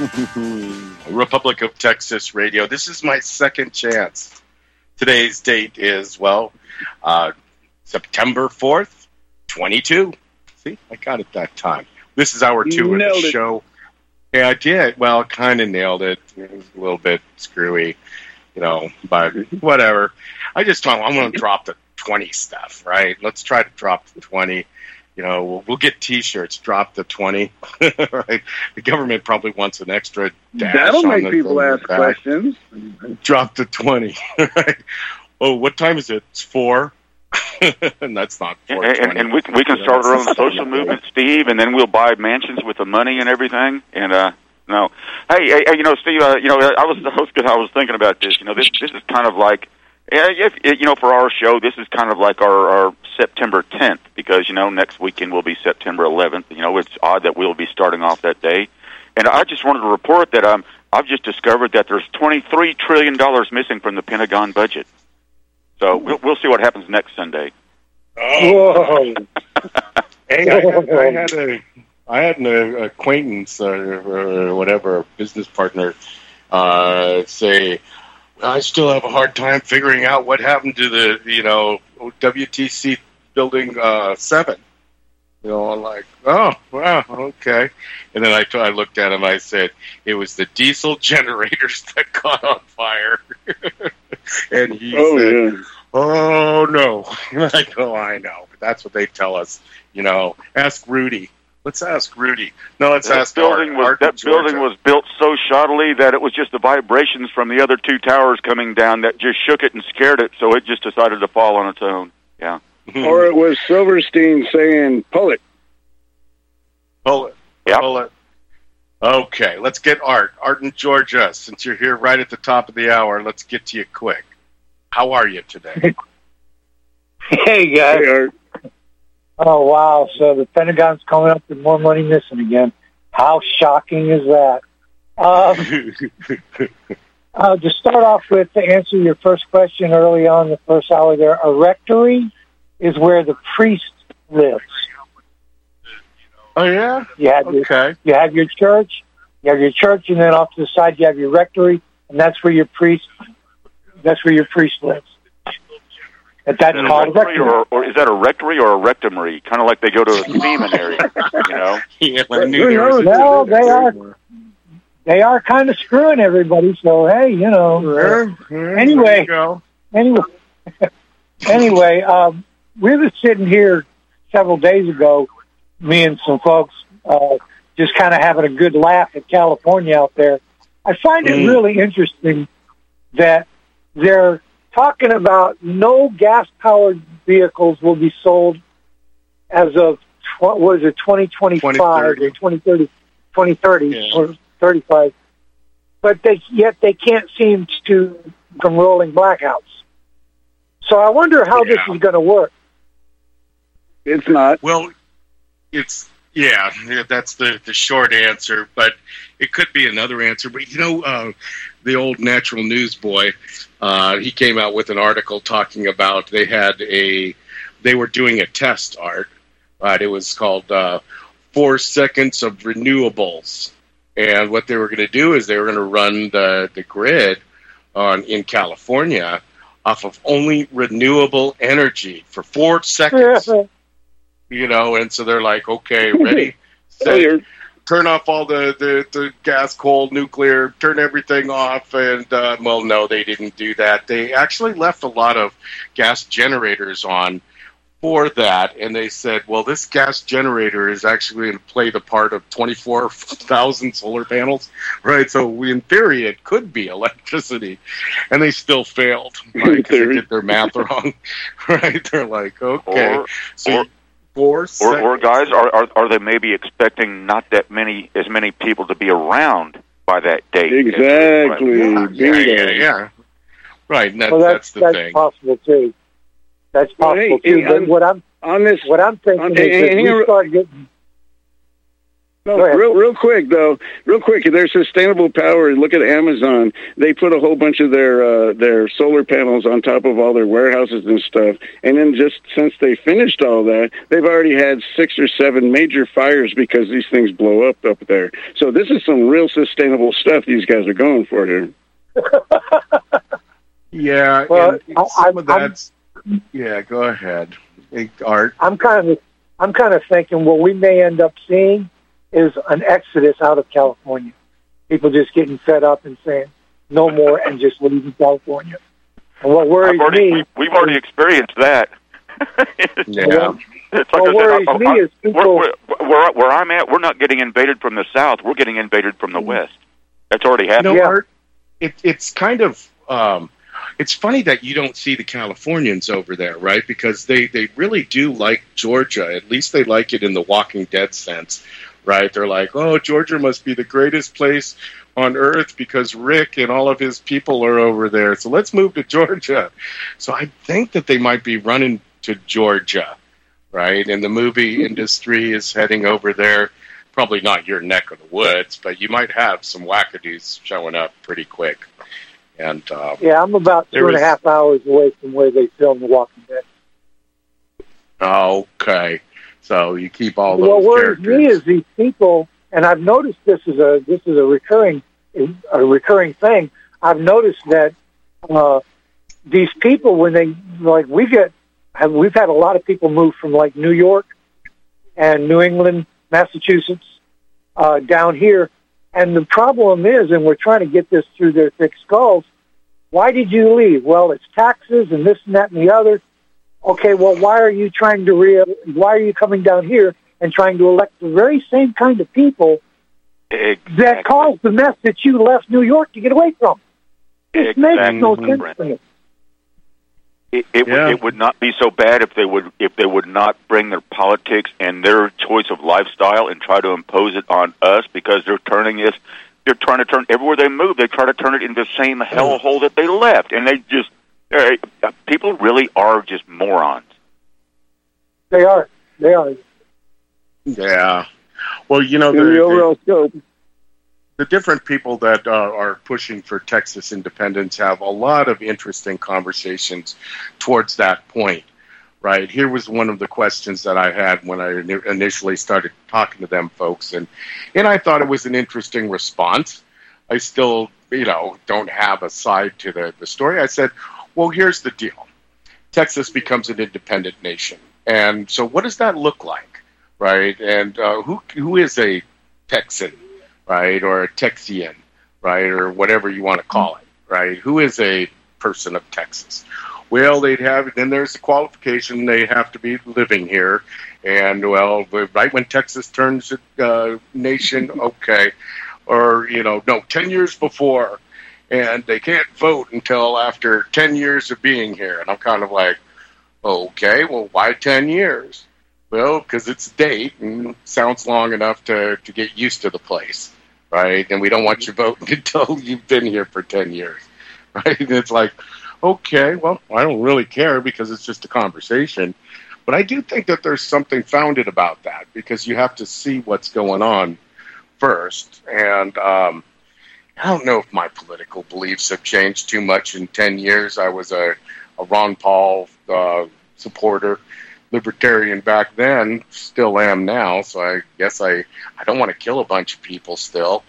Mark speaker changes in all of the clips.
Speaker 1: Republic of Texas Radio. This is my second chance. Today's date is, September 4th, 22. See, I got it that time. This is hour 2 of the show. Yeah, I did. Well, kind of nailed it. It was a little bit screwy, but whatever. I just thought, I'm going to drop the 20 stuff, right? Let's try to drop the 20. We'll get T-shirts. Drop the 20, right? The government probably wants an extra dash.
Speaker 2: That'll make people ask questions.
Speaker 1: Drop the 20, right? Oh, what time is it? It's 4. And that's not 4.
Speaker 3: And we can start our own social movement, Steve, and then we'll buy mansions with the money and everything. And no, hey, Steve, I was thinking about this. This is kind of like. For our show, this is kind of like our September 10th, because, next weekend will be September 11th. It's odd that we'll be starting off that day. And I just wanted to report that I've just discovered that there's $23 trillion missing from the Pentagon budget. So we'll see what happens next Sunday.
Speaker 1: Oh. Hey, I had an acquaintance or whatever, a business partner, say, I still have a hard time figuring out what happened to the, WTC building 7. I'm like, oh, wow, okay. And then I looked at him, I said, it was the diesel generators that caught on fire. And he said, oh, no. I go, I know, but that's what they tell us. Ask Rudy. Let's ask Rudy. No, let's ask Art.
Speaker 3: That building was built so shoddily that it was just the vibrations from the other 2 towers coming down that just shook it and scared it, so it just decided to fall on its own. Yeah.
Speaker 2: Or it was Silverstein saying, pull it.
Speaker 1: Pull it.
Speaker 3: Yep.
Speaker 1: Pull it. Okay, let's get Art. Art in Georgia, since you're here right at the top of the hour, let's get to you quick. How are you today?
Speaker 4: Hey, guys.
Speaker 2: Hey, Art.
Speaker 4: Oh, wow. So the Pentagon's coming up with more money missing again. How shocking is that? To start off with, to answer your first question early on, the first hour there, a rectory is where the priest lives.
Speaker 1: Oh, yeah?
Speaker 4: You have your church, and then off to the side you have your rectory, and that's where your priest lives. But that's called a rectory.
Speaker 3: Or is that a rectory or a rectory? Kind of like they go to a seminary,
Speaker 1: Yeah,
Speaker 4: well, they are kind of screwing everybody. So hey, Anyway, we were sitting here several days ago, me and some folks, just kind of having a good laugh at California out there. I find it really interesting that they're talking about no gas-powered vehicles will be sold as of, 2025 or 2030 or 35. But yet they can't seem to from rolling blackouts. So I wonder how this is going to work.
Speaker 2: It's not.
Speaker 1: Well, that's the short answer, but it could be another answer. But the old natural news boy, he came out with an article talking about they were doing a test, Art. Right, it was called 4 seconds of renewables, and what they were going to do is they were going to run the grid in California off of only renewable energy for 4 seconds. And so they're like, okay, ready, set, turn off all the gas, coal, nuclear, turn everything off. And, no, they didn't do that. They actually left a lot of gas generators on for that. And they said, well, this gas generator is actually going to play the part of 24,000 solar panels, right? So in theory, it could be electricity. And they still failed, right? Because they did their math wrong, right? They're like, okay. Or
Speaker 3: guys, are they maybe expecting not as many people to be around by that date?
Speaker 2: Exactly.
Speaker 1: Yeah. Right, and that's the thing.
Speaker 4: That's possible too. That's possible too. But what I'm thinking is that we start getting.
Speaker 2: No, real quick though. Real quick, their sustainable power. Look at Amazon. They put a whole bunch of their solar panels on top of all their warehouses and stuff. And then just since they finished all that, they've already had 6 or 7 major fires because these things blow up there. So this is some real sustainable stuff these guys are going for here.
Speaker 1: Yeah,
Speaker 4: well,
Speaker 1: some of that's. Yeah, go ahead, Art.
Speaker 4: I'm kind of thinking what we may end up seeing is an exodus out of California. People just getting fed up and saying no more and just leaving California. And what worries me...
Speaker 3: We've already experienced that.
Speaker 1: Yeah.
Speaker 3: It's like
Speaker 4: what worries me is people...
Speaker 3: Where I'm at, we're not getting invaded from the south. We're getting invaded from the west. That's already happened.
Speaker 1: You know, Art, it's kind of... it's funny that you don't see the Californians over there, right? Because they really do like Georgia. At least they like it in the Walking Dead sense, right? They're like, oh, Georgia must be the greatest place on earth because Rick and all of his people are over there. So let's move to Georgia. So I think that they might be running to Georgia, right? And the movie industry is heading over there. Probably not your neck of the woods, but you might have some wackadoos showing up pretty quick. And
Speaker 4: yeah, I'm about 2.5 hours away from where they filmed The Walking Dead.
Speaker 1: Okay, so you keep all those
Speaker 4: what worries
Speaker 1: characters.
Speaker 4: me is these people, and I've noticed this is a recurring thing. I've noticed that these people, when they we've had a lot of people move from like New York and New England, Massachusetts, down here. And the problem is, and we're trying to get this through their thick skulls, why did you leave? Well, it's taxes and this and that and the other. Okay, well, why are you coming down here and trying to elect the very same kind of people that caused the mess that you left New York to get away from? It makes no sense to me.
Speaker 3: It would not be so bad if they would not bring their politics and their choice of lifestyle and try to impose it on us, because they're trying to turn everywhere they move. They try to turn it into the same hellhole that they left, and people really are just morons.
Speaker 4: They are.
Speaker 1: Yeah. Well, you know,
Speaker 2: in the overall scope.
Speaker 1: The different people that are pushing for Texas independence have a lot of interesting conversations towards that point, right? Here was one of the questions that I had when I initially started talking to them folks, and I thought it was an interesting response. I still, don't have a side to the story. I said, well, here's the deal. Texas becomes an independent nation, and so what does that look like, right? And who is a Texan? Right, or a Texian, right, or whatever you want to call it, right? Who is a person of Texas? Well, then there's the qualification, they have to be living here, and, well, right when Texas turns a nation, okay, or, 10 years before, and they can't vote until after 10 years of being here, and I'm kind of like, okay, well, why 10 years? Well, because it's a date, and sounds long enough to get used to the place. Right, and we don't want you voting until you've been here for 10 years, right? And it's like, okay, well, I don't really care because it's just a conversation. But I do think that there's something founded about that, because you have to see what's going on first. And I don't know if my political beliefs have changed too much in 10 years. I was a Ron Paul supporter, libertarian back then, still am now, so I guess I don't want to kill a bunch of people still,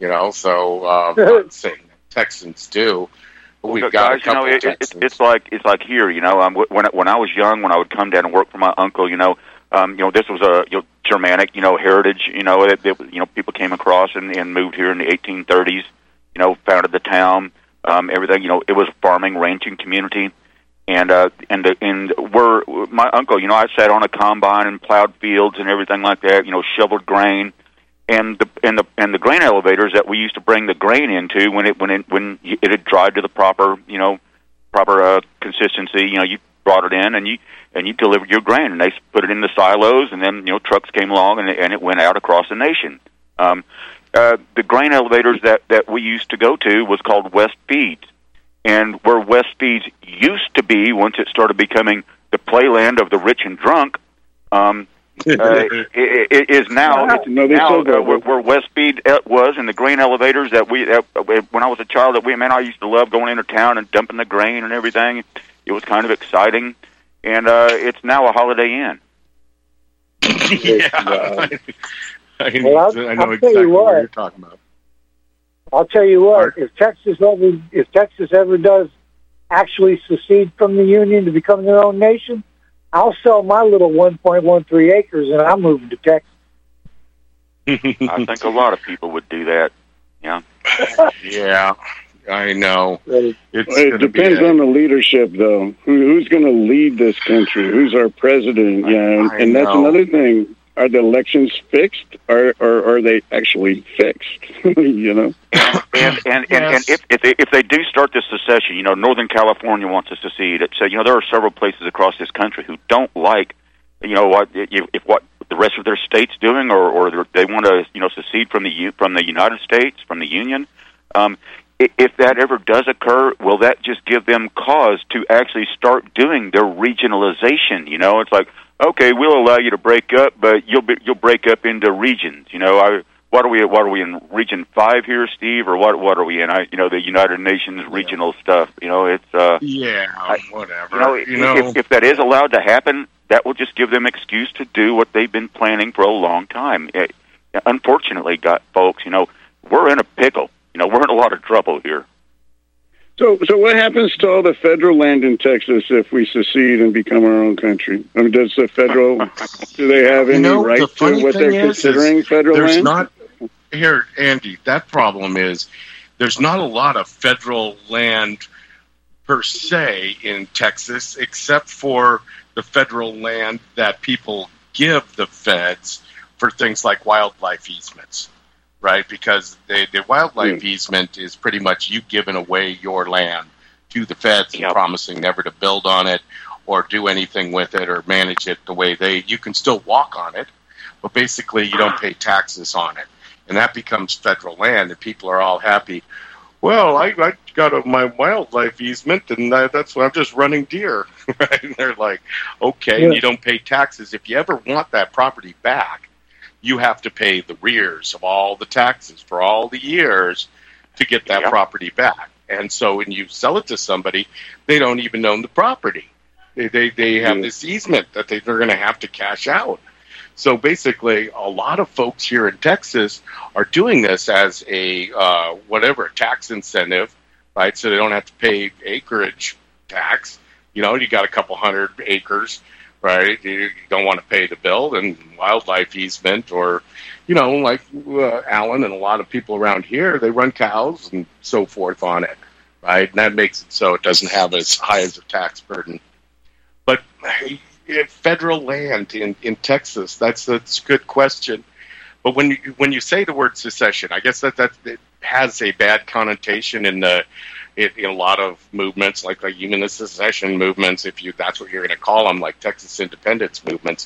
Speaker 1: so I'm not saying that Texans do, but we've got a couple of Texans.
Speaker 3: It's like here, when I was young, when I would come down and work for my uncle, this was a Germanic, heritage, that people came across and moved here in the 1830s, founded the town, everything, it was a farming, ranching community. And where my uncle, I sat on a combine and plowed fields and everything like that, shoveled grain, and the grain elevators that we used to bring the grain into when it had dried to the proper consistency, you brought it in and you delivered your grain, and they put it in the silos, and then trucks came along and it went out across the nation. The grain elevators that we used to go to was called West Feeds. And where West Feeds used to be, once it started becoming the playland of the rich and drunk, is now where Westmead was, and the grain elevators that when I was a child, I used to love going into town and dumping the grain and everything. It was kind of exciting, and it's now a Holiday Inn.
Speaker 1: Yeah, I know exactly what you're talking about.
Speaker 4: I'll tell you what: if Texas ever does actually secede from the Union to become their own nation, I'll sell my little 1.13 acres and I'm moving to Texas.
Speaker 3: I think a lot of people would do that. Yeah.
Speaker 1: Yeah, I know.
Speaker 2: It depends on the leadership, though. Who's going to lead this country? Who's our president? Yeah, and that's another thing. Are the elections fixed, or are they actually fixed? You know.
Speaker 3: And if they do start this secession, Northern California wants to secede. So there are several places across this country who don't like, what the rest of their state's doing, or they want to secede from the United States, from the Union. If that ever does occur, will that just give them cause to actually start doing their regionalization? It's like, okay, we'll allow you to break up, but you'll break up into regions. What are we in Region 5 here, Steve, or what are we in? The United Nations regional stuff. It's
Speaker 1: whatever.
Speaker 3: If that is allowed to happen, that will just give them excuse to do what they've been planning for a long time. Unfortunately, folks, we're in a pickle. We're in a lot of trouble here.
Speaker 2: So what happens to all the federal land in Texas if we secede and become our own country? I mean, do they have any right to what they're considering federal land?
Speaker 1: Here, Andy, that problem is there's not a lot of federal land per se in Texas, except for the federal land that people give the feds for things like wildlife easements. Right, because the wildlife easement is pretty much you giving away your land to the feds and promising never to build on it or do anything with it or manage it the way you can still walk on it, but basically you don't pay taxes on it. And that becomes federal land, and people are all happy. Well, I got my wildlife easement, and that's why I'm just running deer. Right? And they're like, okay, and you don't pay taxes. If you ever want that property back, you have to pay the rears of all the taxes for all the years to get that property back. And so when you sell it to somebody, they don't even own the property. They have this easement that they're going to have to cash out. So basically, a lot of folks here in Texas are doing this as a tax incentive, right? So they don't have to pay acreage tax. You got a couple hundred acres. Right, you don't want to pay the bill, and wildlife easement, or like Alan and a lot of people around here, they run cows and so forth on it, right? And that makes it so it doesn't have as high as a tax burden. But federal land in Texas, that's a good question. But when you say the word secession, I guess that it has a bad connotation in a lot of movements, like even the secession movements, that's what you're going to call them, like Texas independence movements.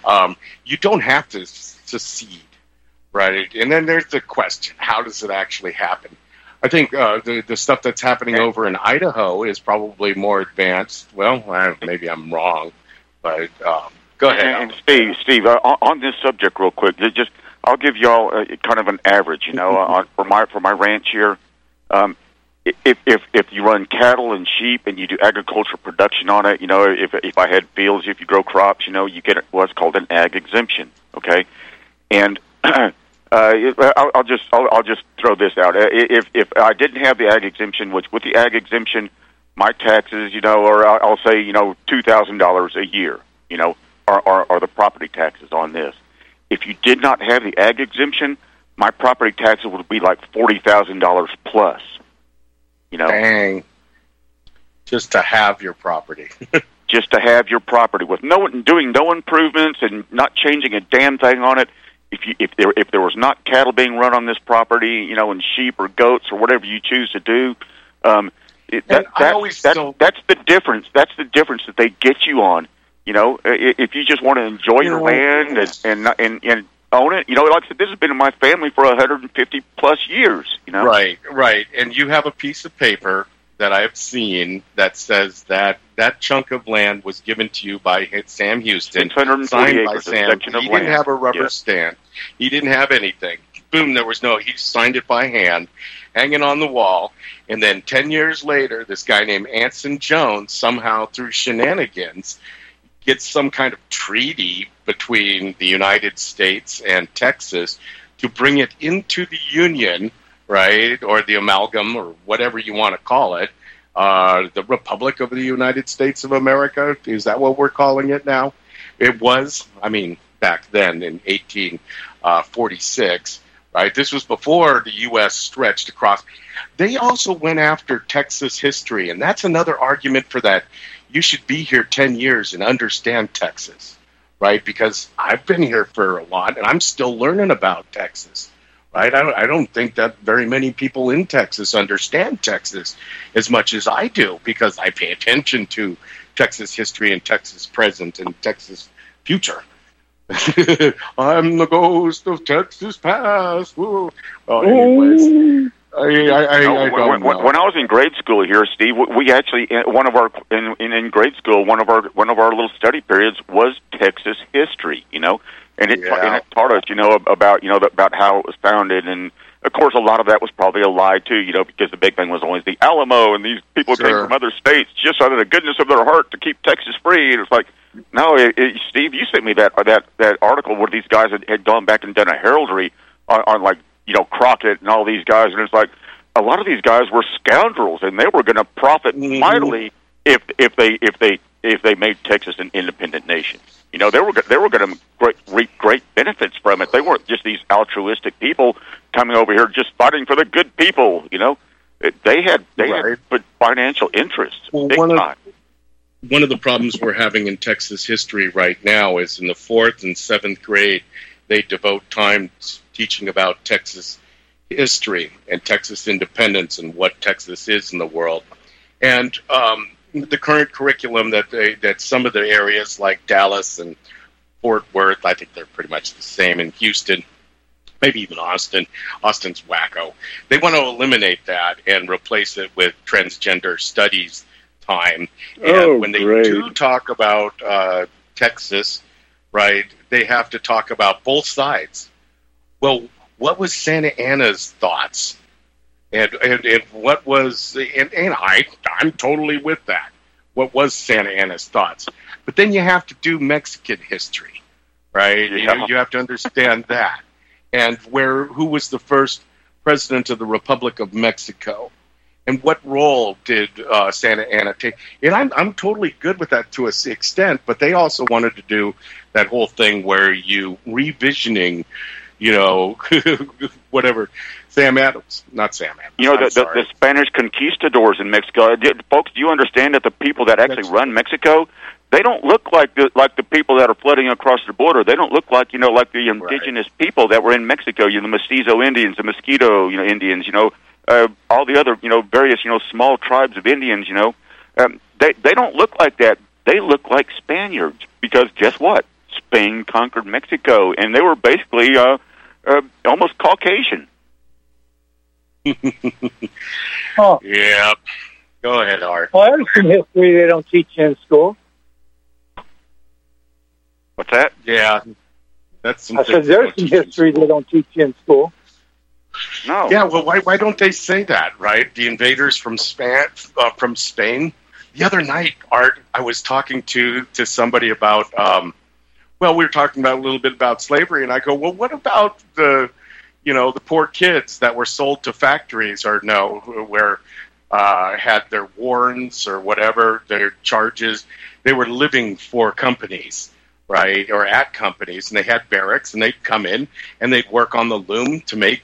Speaker 1: You don't have to secede, right? And then there's the question: how does it actually happen? I think the stuff that's happening over in Idaho is probably more advanced. Well, maybe I'm wrong, but go ahead.
Speaker 3: And Steve, on this subject, real quick, I'll give y'all kind of an average. For my ranch here. If you run cattle and sheep and you do agricultural production on it, if I had fields, if you grow crops, you get what's called an ag exemption. Okay, and I'll just throw this out. If I didn't have the ag exemption, which with the ag exemption, my taxes, or I'll say $2,000 a year, are the property taxes on this. If you did not have the ag exemption, my property taxes would be like $40,000 plus.
Speaker 1: Dang. Just to have your property.
Speaker 3: Just to have your property with doing no improvements and not changing a damn thing on it. If there was not cattle being run on this property, and sheep or goats or whatever you choose to do, that's the difference. That's the difference that they get you on. If you just want to enjoy your land and own it, like I said, this has been in my family for 150 plus years.
Speaker 1: Right. And you have a piece of paper that I've seen that says that that chunk of land was given to you by Sam Houston,
Speaker 3: 640
Speaker 1: signed by
Speaker 3: acres, a
Speaker 1: Sam.
Speaker 3: section of
Speaker 1: He didn't
Speaker 3: land.
Speaker 1: have a rubber
Speaker 3: Yes.
Speaker 1: stamp. He didn't have anything. Boom, there was no, he signed it by hand, hanging on the wall. And then 10 years later, this guy named Anson Jones, somehow through shenanigans, gets some kind of treaty between the United States and Texas to bring it into the Union, right, or the amalgam, or whatever you want to call it, the Republic of the United States of America. Is that what we're calling it now? It was, I mean, back then in 1846, right? This was before the U.S. stretched across. They also went after Texas history, and that's another argument for that. You should be here 10 years and understand Texas, right? Because I've been here for a lot, and I'm still learning about Texas, right? I don't think that very many people in Texas understand Texas as much as I do, because I pay attention to Texas history and Texas present and Texas future. I'm the ghost of Texas past. Woo. Well, anyways, I don't know.
Speaker 3: When I was in grade school here, Steve, we actually in grade school one of our little study periods was Texas history, and it taught us, about how it was founded, and of course a lot of that was probably a lie too, because the big thing was always the Alamo, and these people came from other states just out of the goodness of their heart to keep Texas free. And it's like, no, Steve, you sent me that article where these guys had gone back and done a heraldry on like, Crockett and all these guys, and it's like a lot of these guys were scoundrels, and they were going to profit mightily if they made Texas an independent nation. They were going to reap great benefits from it. They weren't just these altruistic people coming over here just fighting for the good people. They had financial interests.
Speaker 1: Well,
Speaker 3: big time.
Speaker 1: One of the problems we're having in Texas history right now is in the 4th and 7th grade, they devote time teaching about Texas history and Texas independence and what Texas is in the world. And the current curriculum that some of the areas like Dallas and Fort Worth, I think they're pretty much the same, in Houston, maybe even Austin. Austin's wacko. They want to eliminate that and replace it with transgender studies time. And when they do talk about Texas, right, they have to talk about both sides. Well, what was Santa Anna's thoughts? And what was, and I'm totally with that. What was Santa Anna's thoughts? But then you have to do Mexican history, right?
Speaker 3: Yeah.
Speaker 1: You have to understand that. And who was the first president of the Republic of Mexico? And what role did Santa Anna take? And I'm totally good with that to an extent, but they also wanted to do that whole thing where you revisioning, whatever, Sam Adams, not Sam Adams.
Speaker 3: The Spanish conquistadors in Mexico. Folks, do you understand that the people that actually run Mexico, they don't look like the people that are flooding across the border. They don't look like like the indigenous people that were in Mexico. The Mestizo Indians, the Mosquito Indians. All the other various small tribes of Indians. They don't look like that. They look like Spaniards, because guess what? Spain conquered Mexico, and they were basically almost Caucasian.
Speaker 4: Oh.
Speaker 1: Yeah. Go ahead, Art.
Speaker 4: Well, there's some history they don't teach you in school.
Speaker 3: What's that?
Speaker 1: Yeah. That's
Speaker 4: I said there's some history they don't teach you in school.
Speaker 3: No.
Speaker 1: Yeah, well, why don't they say that, right? The invaders from Spain. The other night, Art, I was talking to somebody about, we were talking about a little bit about slavery, and I go, well, what about the poor kids that were sold to factories where had their warrants or whatever, their charges. They were living for companies, right, or at companies, and they had barracks, and they'd come in, and they'd work on the loom to make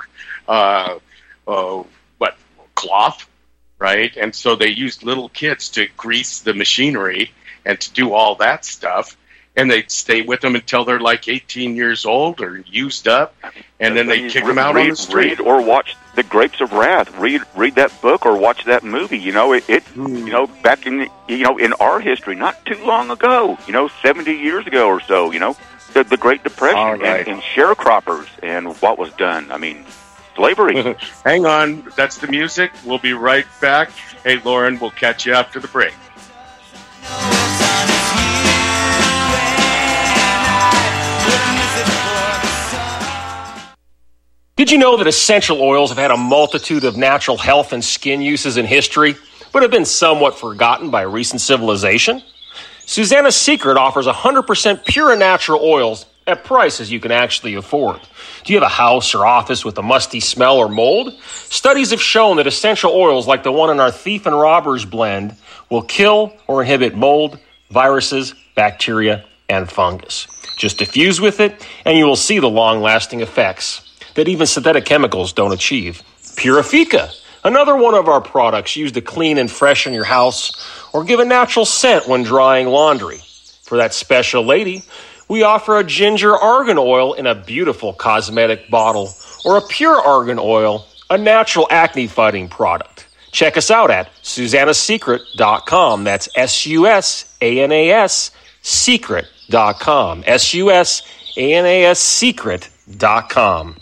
Speaker 1: cloth, right? And so they used little kids to grease the machinery and to do all that stuff. And they'd stay with them until they're like 18 years old or used up, and then they'd kick them out on the street.
Speaker 3: Read or watch The Grapes of Wrath. Read that book or watch that movie. Back in in our history, not too long ago, 70 years ago or so, the Great Depression and sharecroppers and what was done. I mean, Slavery.
Speaker 1: Hang on. That's the music. We'll be right back. Hey, Lauren, we'll catch you after the break.
Speaker 5: Did you know that essential oils have had a multitude of natural health and skin uses in history, but have been somewhat forgotten by recent civilization? Susanna's Secret offers 100% pure and natural oils at prices you can actually afford. Do you have a house or office with a musty smell or mold? Studies have shown that essential oils like the one in our Thief and Robbers blend will kill or inhibit mold, viruses, bacteria, and fungus. Just diffuse with it, and you will see the long-lasting effects that even synthetic chemicals don't achieve. Purifica, another one of our products used to clean and freshen your house or give a natural scent when drying laundry. For that special lady, we offer a ginger argan oil in a beautiful cosmetic bottle or a pure argan oil, a natural acne-fighting product. Check us out at susannasecret.com. That's SUSANAS secret.com. SUSANAS secret.com.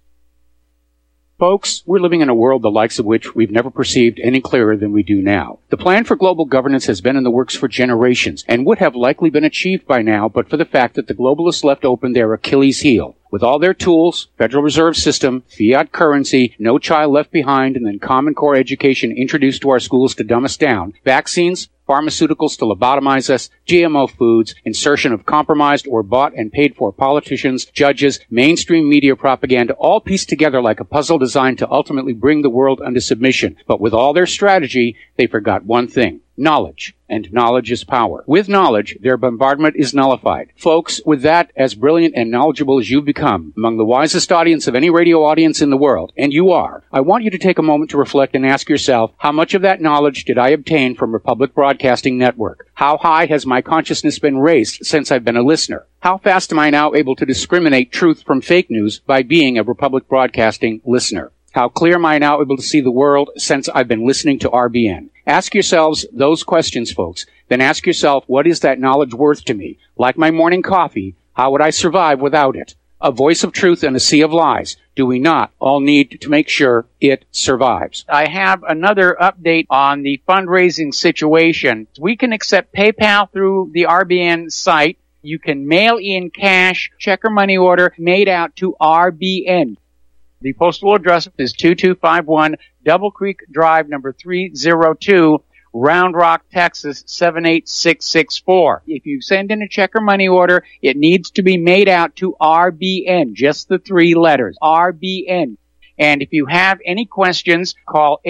Speaker 6: Folks, we're living in a world the likes of which we've never perceived any clearer than we do now. The plan for global governance has been in the works for generations and would have likely been achieved by now but for the fact that the globalists left open their Achilles heel. With all their tools, Federal Reserve System, fiat currency, no child left behind, and then Common Core education introduced to our schools to dumb us down, vaccines, pharmaceuticals to lobotomize us, GMO foods, insertion of compromised or bought and paid for politicians, judges, mainstream media propaganda, all pieced together like a puzzle designed to ultimately bring the world under submission. But with all their strategy, they forgot one thing. Knowledge. And knowledge is power. With knowledge, their bombardment is nullified. Folks, with that, as brilliant and knowledgeable as you've become, among the wisest audience of any radio audience in the world, and you are, I want you to take a moment to reflect and ask yourself, how much of that knowledge did I obtain from Republic Broadcasting Network? How high has my consciousness been raised since I've been a listener? How fast am I now able to discriminate truth from fake news by being a Republic Broadcasting listener? How clear am I now able to see the world since I've been listening to RBN? Ask yourselves those questions, folks. Then ask yourself, what is that knowledge worth to me? Like my morning coffee, how would I survive without it? A voice of truth in a sea of lies. Do we not all need to make sure it survives? I have another update on the fundraising situation. We can accept PayPal through the RBN site. You can mail in cash, check or money order made out to RBN. The postal address is 2251 Double Creek Drive, number 302, Round Rock, Texas, 78664. If you send in a check or money order, it needs to be made out to RBN, just the 3 letters, RBN. And if you have any questions, call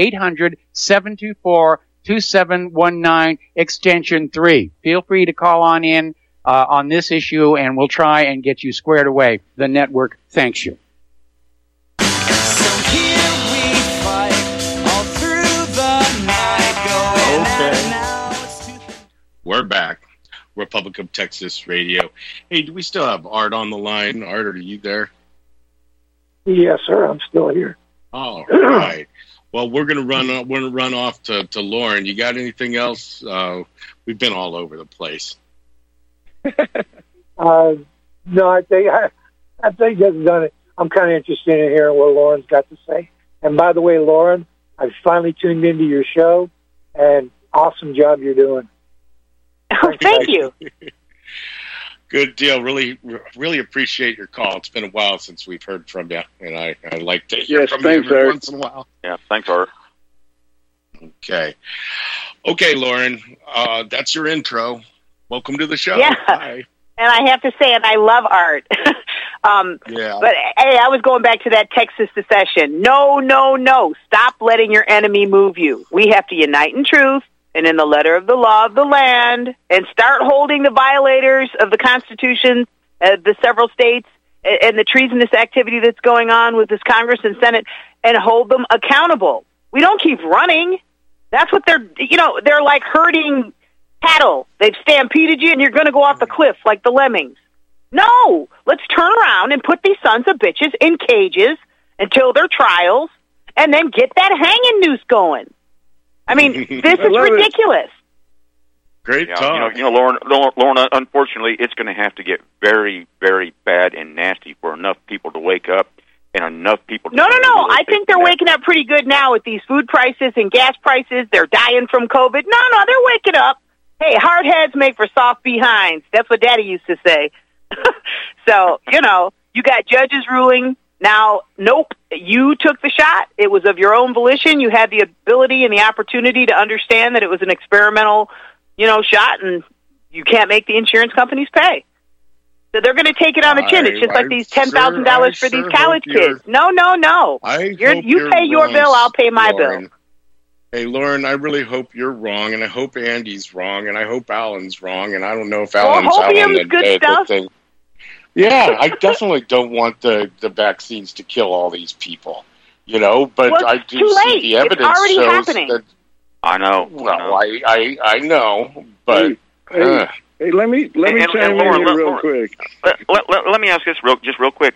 Speaker 6: 800-724-2719, extension 3. Feel free to call on in on this issue, and we'll try and get you squared away. The network thanks you.
Speaker 1: We're back. Republic of Texas Radio. Hey, do we still have Art on the line? Art, are you there?
Speaker 4: Yes, sir. I'm still here.
Speaker 1: All right. Well, we're gonna run off to Lauren. You got anything else? We've been all over the place.
Speaker 4: No, I think that's done it. I'm kind of interested in hearing what Lauren's got to say. And by the way, Lauren, I've finally tuned into your show, and awesome job you're doing.
Speaker 7: Oh, thank you.
Speaker 1: Good deal. Really appreciate your call. It's been a while since we've heard from you, and I like to hear from you every once in a while.
Speaker 3: Yeah, thanks, Art.
Speaker 1: Okay, Lauren, that's your intro. Welcome to the show.
Speaker 7: Yeah.
Speaker 1: Hi.
Speaker 7: And I have to say, and I love Art.
Speaker 1: Yeah.
Speaker 7: But, hey, I was going back to that Texas secession. No. Stop letting your enemy move you. We have to unite in truth and in the letter of the law of the land, and start holding the violators of the Constitution, the several states, and the treasonous activity that's going on with this Congress and Senate, and hold them accountable. We don't keep running. That's what they're like herding cattle. They've stampeded you, and you're going to go off the cliff like the lemmings. No, let's turn around and put these sons of bitches in cages until their trials, and then get that hanging noose going. I mean, this is ridiculous.
Speaker 1: Great talk.
Speaker 3: Lauren, unfortunately, it's going to have to get very, very bad and nasty for enough people to wake up and enough people.
Speaker 7: No. I think they're waking up pretty good now with these food prices and gas prices. They're dying from COVID. No, they're waking up. Hey, hard heads make for soft behinds. That's what Daddy used to say. So, you got judges ruling. Now, nope, you took the shot. It was of your own volition. You had the ability and the opportunity to understand that it was an experimental, shot, and you can't make the insurance companies pay. So they're going to take it on the chin. It's just like these $10,000 for these college kids. No. You pay your bill, I'll pay my bill.
Speaker 1: Hey, Lauren, I really hope you're wrong, and I hope Andy's wrong, and I hope Alan's wrong, and I don't know if Alan's out on the thing. Yeah, I definitely don't want the vaccines to kill all these people, but I do see the evidence
Speaker 7: it's already
Speaker 1: shows
Speaker 7: happening.
Speaker 1: that.
Speaker 3: I know.
Speaker 1: Well, I know, but.
Speaker 2: Hey, let me chime in here real quick.
Speaker 3: Let me ask this real quick.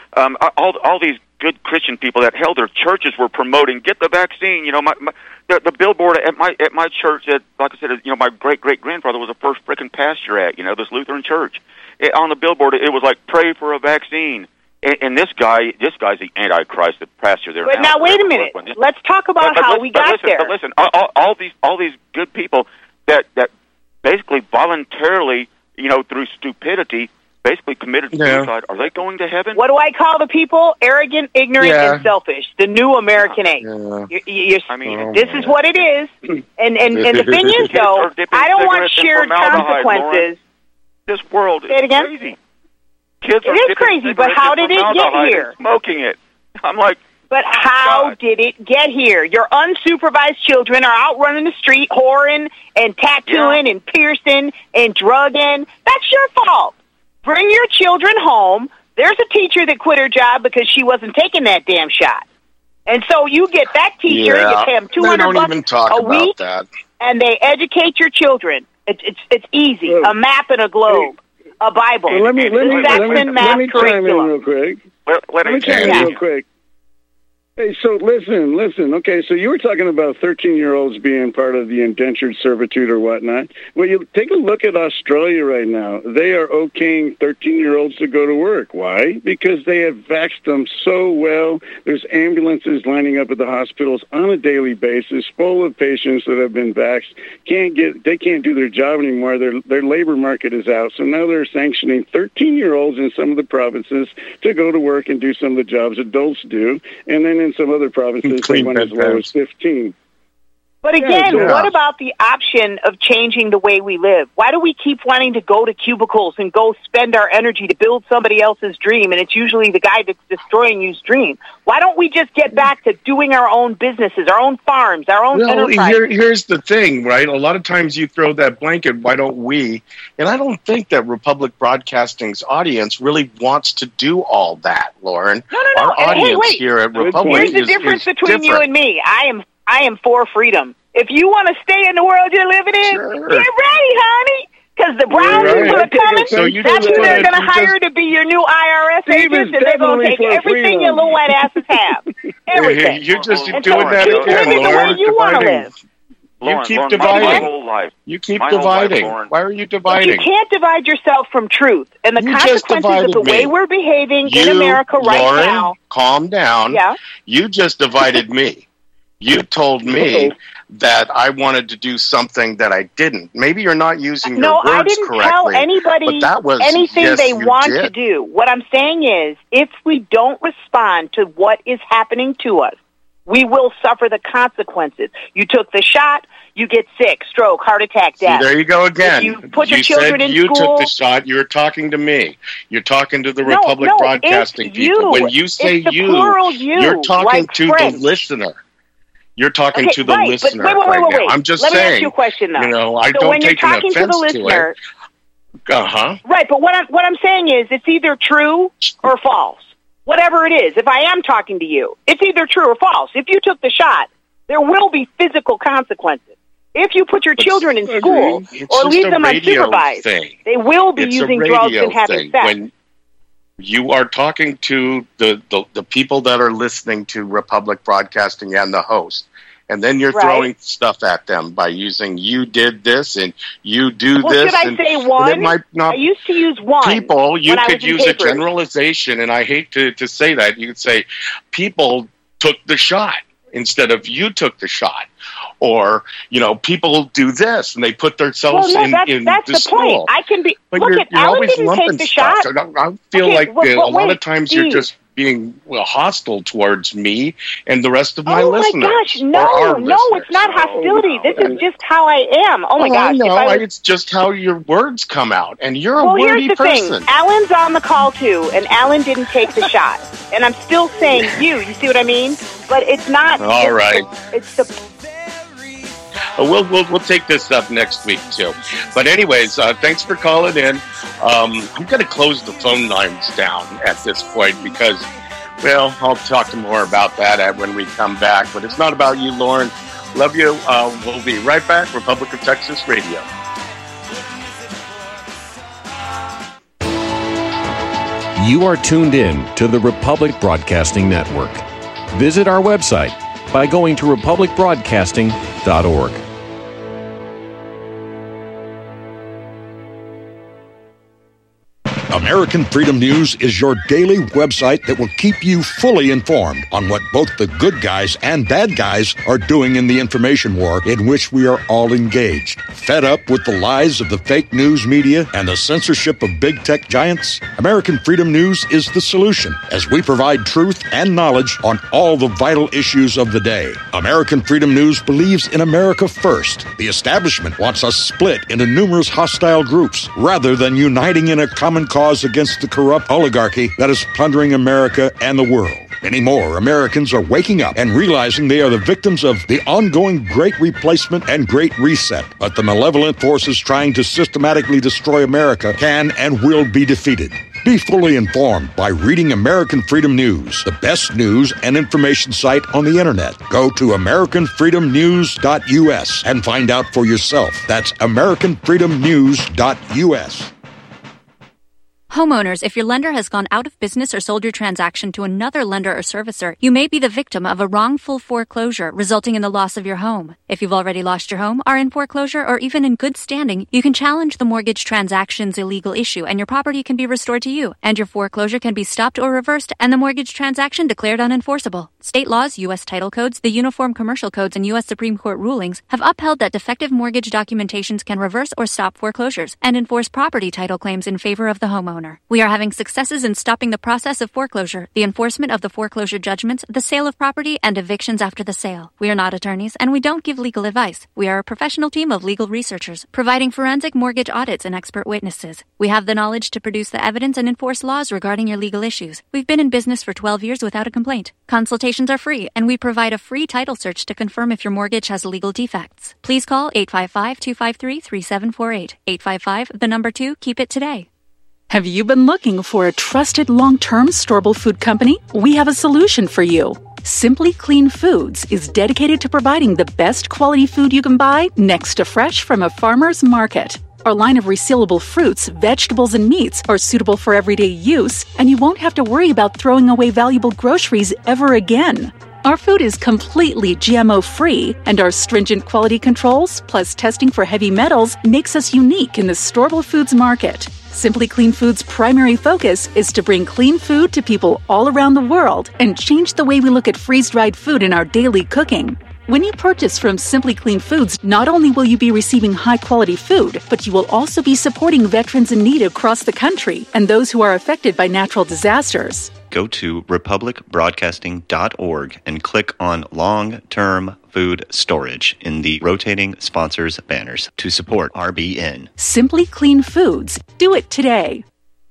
Speaker 3: All these good Christian people that held their churches were promoting get the vaccine. The billboard at my church that, like I said, my great grandfather was the first freaking pastor at this Lutheran church. On the billboard, it was like pray for a vaccine. And this guy's the Antichrist, the pastor there.
Speaker 7: But now wait a minute. Let's talk about how we got there.
Speaker 3: But listen, all these good people that basically voluntarily, through stupidity, basically committed suicide. Are they going to heaven?
Speaker 7: What do I call the people? Arrogant, ignorant, and selfish. The new American age. This is what it is. And the thing is, though, I don't want shared consequences.
Speaker 3: This world is crazy. Kids
Speaker 7: it is crazy, but how did it get here?
Speaker 3: Smoking it. I'm like,
Speaker 7: but how did it get here? Your unsupervised children are out running the street, whoring and tattooing and piercing and drugging. That's your fault. Bring your children home. There's a teacher that quit her job because she wasn't taking that damn shot. And so you get that teacher, you pay them $200 a week, and they educate your children. It's easy. A map and a globe. A Bible.
Speaker 2: Well, let me chime in real quick. Let me chime in real quick. Hey, so listen. Okay, so you were talking about 13-year-olds being part of the indentured servitude or whatnot. Well, you take a look at Australia right now. They are okaying 13-year-olds to go to work. Why? Because they have vaxxed them so well. There's ambulances lining up at the hospitals on a daily basis, full of patients that have been vaxxed. They can't do their job anymore. Their labor market is out. So now they're sanctioning 13-year-olds in some of the provinces to go to work and do some of the jobs adults do. And then in some other provinces, they went as low as 15.
Speaker 7: But again, what about the option of changing the way we live? Why do we keep wanting to go to cubicles and go spend our energy to build somebody else's dream, and it's usually the guy that's destroying you's dream? Why don't we just get back to doing our own businesses, our own farms, our own enterprises?
Speaker 1: Here's the thing, right? A lot of times you throw that blanket, why don't we? And I don't think that Republic Broadcasting's audience really wants to do all that, Lauren.
Speaker 7: No.
Speaker 1: Our audience here at Republic
Speaker 7: Here's the difference between you and me. I am for freedom. If you want to stay in the world you're living in, get ready, honey. Because the brown people are coming.
Speaker 1: So
Speaker 7: that's who they're going to hire to be your new IRS agents, and they're going to take everything your little white asses have. Everything.
Speaker 1: You're just doing that again, Lauren.
Speaker 7: You want to live.
Speaker 1: You keep dividing. You keep dividing. Why are you dividing?
Speaker 7: But you can't divide yourself from truth. And the consequences of the way we're behaving in America right now.
Speaker 1: Calm down.
Speaker 7: Yeah.
Speaker 1: You just divided me. You told me that I wanted to do something that I didn't. Maybe you're not using your words correctly.
Speaker 7: No, I didn't tell anybody anything they want to do. What I'm saying is, if we don't respond to what is happening to us, we will suffer the consequences. You took the shot, you get sick, stroke, heart attack, death.
Speaker 1: See, there you go again.
Speaker 7: You put your children in
Speaker 1: school. You took the shot. You're talking to me. You're talking to the Republic Broadcasting people. When you say you're talking to the listener. You're talking to the listener right now. I'm just saying.
Speaker 7: Let me ask you a question, though.
Speaker 1: I don't take an offense to it.
Speaker 7: Right, but what I'm saying is it's either true or false. Whatever it is, if I am talking to you, it's either true or false. If you took the shot, there will be physical consequences. If you put your children in school or leave them unsupervised, they will be using drugs and having sex.
Speaker 1: When you are talking to the people that are listening to Republic Broadcasting and the host, And then you're throwing stuff at them by using "you did this" and "you do this."
Speaker 7: Should I say one?
Speaker 1: It might not,
Speaker 7: I used to use one.
Speaker 1: People, you could use a
Speaker 7: papers.
Speaker 1: generalization, and I hate to say that. You could say people took the shot instead of you took the shot. Or, people do this, and they put themselves in
Speaker 7: that's
Speaker 1: the
Speaker 7: the
Speaker 1: school.
Speaker 7: Point. I can be.
Speaker 1: But
Speaker 7: look,
Speaker 1: you're
Speaker 7: Alan
Speaker 1: always
Speaker 7: didn't
Speaker 1: lumping
Speaker 7: take the
Speaker 1: stuff.
Speaker 7: shot.
Speaker 1: I feel like a lot of times
Speaker 7: Steve,
Speaker 1: you're just being hostile towards me and the rest of my listeners.
Speaker 7: Oh my gosh, no, it's not hostility. This is just how I am. Oh my gosh.
Speaker 1: It's just how your words come out, and you're a wordy
Speaker 7: here's the
Speaker 1: person.
Speaker 7: Thing. Alan's on the call too, and Alan didn't take the shot. And I'm still saying you see what I mean? But it's not.
Speaker 1: All right.
Speaker 7: It's the...
Speaker 1: We'll take this up next week too. But anyways, thanks for calling in. I'm going to close the phone lines down at this point because, well, I'll talk more about that when we come back. But it's not about you, Lauren. Love you. We'll be right back. Republic of Texas Radio.
Speaker 8: You are tuned in to the Republic Broadcasting Network. Visit our website by going to republicbroadcasting.org.
Speaker 9: American Freedom News is your daily website that will keep you fully informed on what both the good guys and bad guys are doing in the information war in which we are all engaged. Fed up with the lies of the fake news media and the censorship of big tech giants? American Freedom News is the solution as we provide truth and knowledge on all the vital issues of the day. American Freedom News believes in America first. The establishment wants us split into numerous hostile groups rather than uniting in a common cause against the corrupt oligarchy that is plundering America and the world. Many more Americans are waking up and realizing they are the victims of the ongoing Great Replacement and Great Reset. But the malevolent forces trying to systematically destroy America can and will be defeated. Be fully informed by reading American Freedom News, the best news and information site on the internet. Go to AmericanFreedomNews.us and find out for yourself. That's AmericanFreedomNews.us.
Speaker 10: Homeowners, if your lender has gone out of business or sold your transaction to another lender or servicer, you may be the victim of a wrongful foreclosure resulting in the loss of your home. If you've already lost your home, are in foreclosure, or even in good standing, you can challenge the mortgage transaction's illegal issue and your property can be restored to you, and your foreclosure can be stopped or reversed and the mortgage transaction declared unenforceable. State laws, U.S. title codes, the Uniform Commercial Codes, and U.S. Supreme Court rulings have upheld that defective mortgage documentations can reverse or stop foreclosures and enforce property title claims in favor of the homeowner. We are having successes in stopping the process of foreclosure, the enforcement of the foreclosure judgments, the sale of property, and evictions after the sale. We are not attorneys, and we don't give legal advice. We are a professional team of legal researchers, providing forensic mortgage audits and expert witnesses. We have the knowledge to produce the evidence and enforce laws regarding your legal issues. We've been in business for 12 years without a complaint. Consultations are free, and we provide a free title search to confirm if your mortgage has legal defects. Please call 855-253-3748. 855, 2, keep it today.
Speaker 11: Have you been looking for a trusted long-term storable food company? We have a solution for you. Simply Clean Foods is dedicated to providing the best quality food you can buy next to fresh from a farmer's market. Our line of resealable fruits, vegetables, and meats are suitable for everyday use, and you won't have to worry about throwing away valuable groceries ever again. Our food is completely GMO-free, and our stringent quality controls, plus testing for heavy metals, makes us unique in the storable foods market. Simply Clean Foods' primary focus is to bring clean food to people all around the world and change the way we look at freeze-dried food in our daily cooking. When you purchase from Simply Clean Foods, not only will you be receiving high-quality food, but you will also be supporting veterans in need across the country and those who are affected by natural disasters.
Speaker 12: Go to republicbroadcasting.org and click on long-term food storage in the rotating sponsors banners to support RBN.
Speaker 11: Simply Clean Foods. Do it today.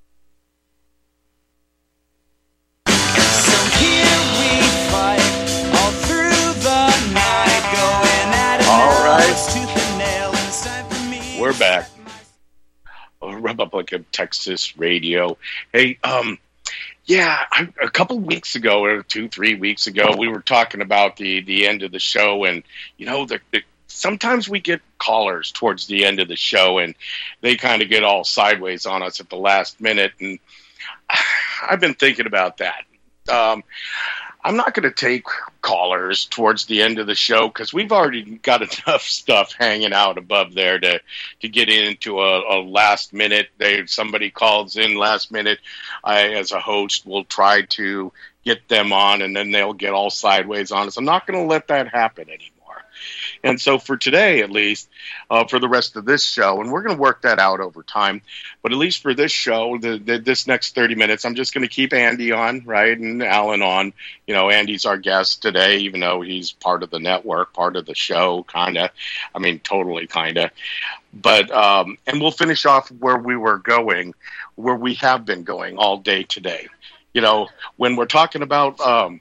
Speaker 1: We're back. Republic of Texas Radio. Hey, a couple weeks ago, or 2-3 weeks ago, we were talking about the end of the show, and sometimes we get callers towards the end of the show, and they kind of get all sideways on us at the last minute, and I've been thinking about that. I'm not going to take callers towards the end of the show because we've already got enough stuff hanging out above there to get into a last minute. Somebody calls in last minute. I, as a host, will try to get them on, and then they'll get all sideways on us. I'm not going to let that happen anymore. And so for today, at least, for the rest of this show, and we're going to work that out over time, but at least for this show, this next 30 minutes, I'm just going to keep Andy on, right, and Alan on. You know, Andy's our guest today, even though he's part of the network, part of the show, kind of. I mean, totally kind of. But, and we'll finish off where we were going, where we have been going all day today. You know, when we're talking about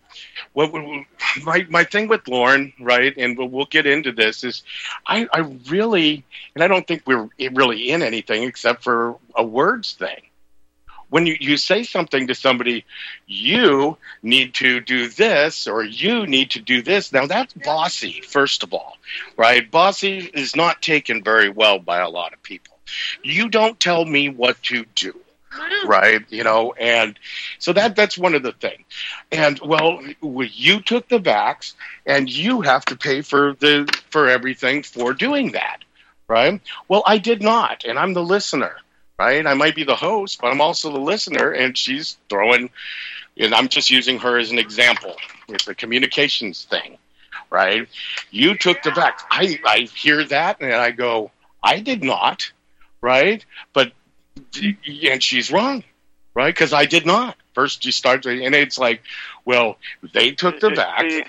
Speaker 1: my thing with Lauren, right, and we'll get into this, is I really, and I don't think we're really in anything except for a words thing. When you say something to somebody, you need to do this or you need to do this. Now, that's bossy, first of all, right? Bossy is not taken very well by a lot of people. You don't tell me what to do. Right, you know, and so that's one of the things. And well, you took the vax, and you have to pay for everything for doing that, right? Well, I did not, and I'm the listener, right? I might be the host, but I'm also the listener, and she's throwing, and I'm just using her as an example. It's a communications thing, right? You took the vax. I hear that, and I go, I did not, right? But and she's wrong, right? Because I did not. First, you start, and it's like, well, they took the vax.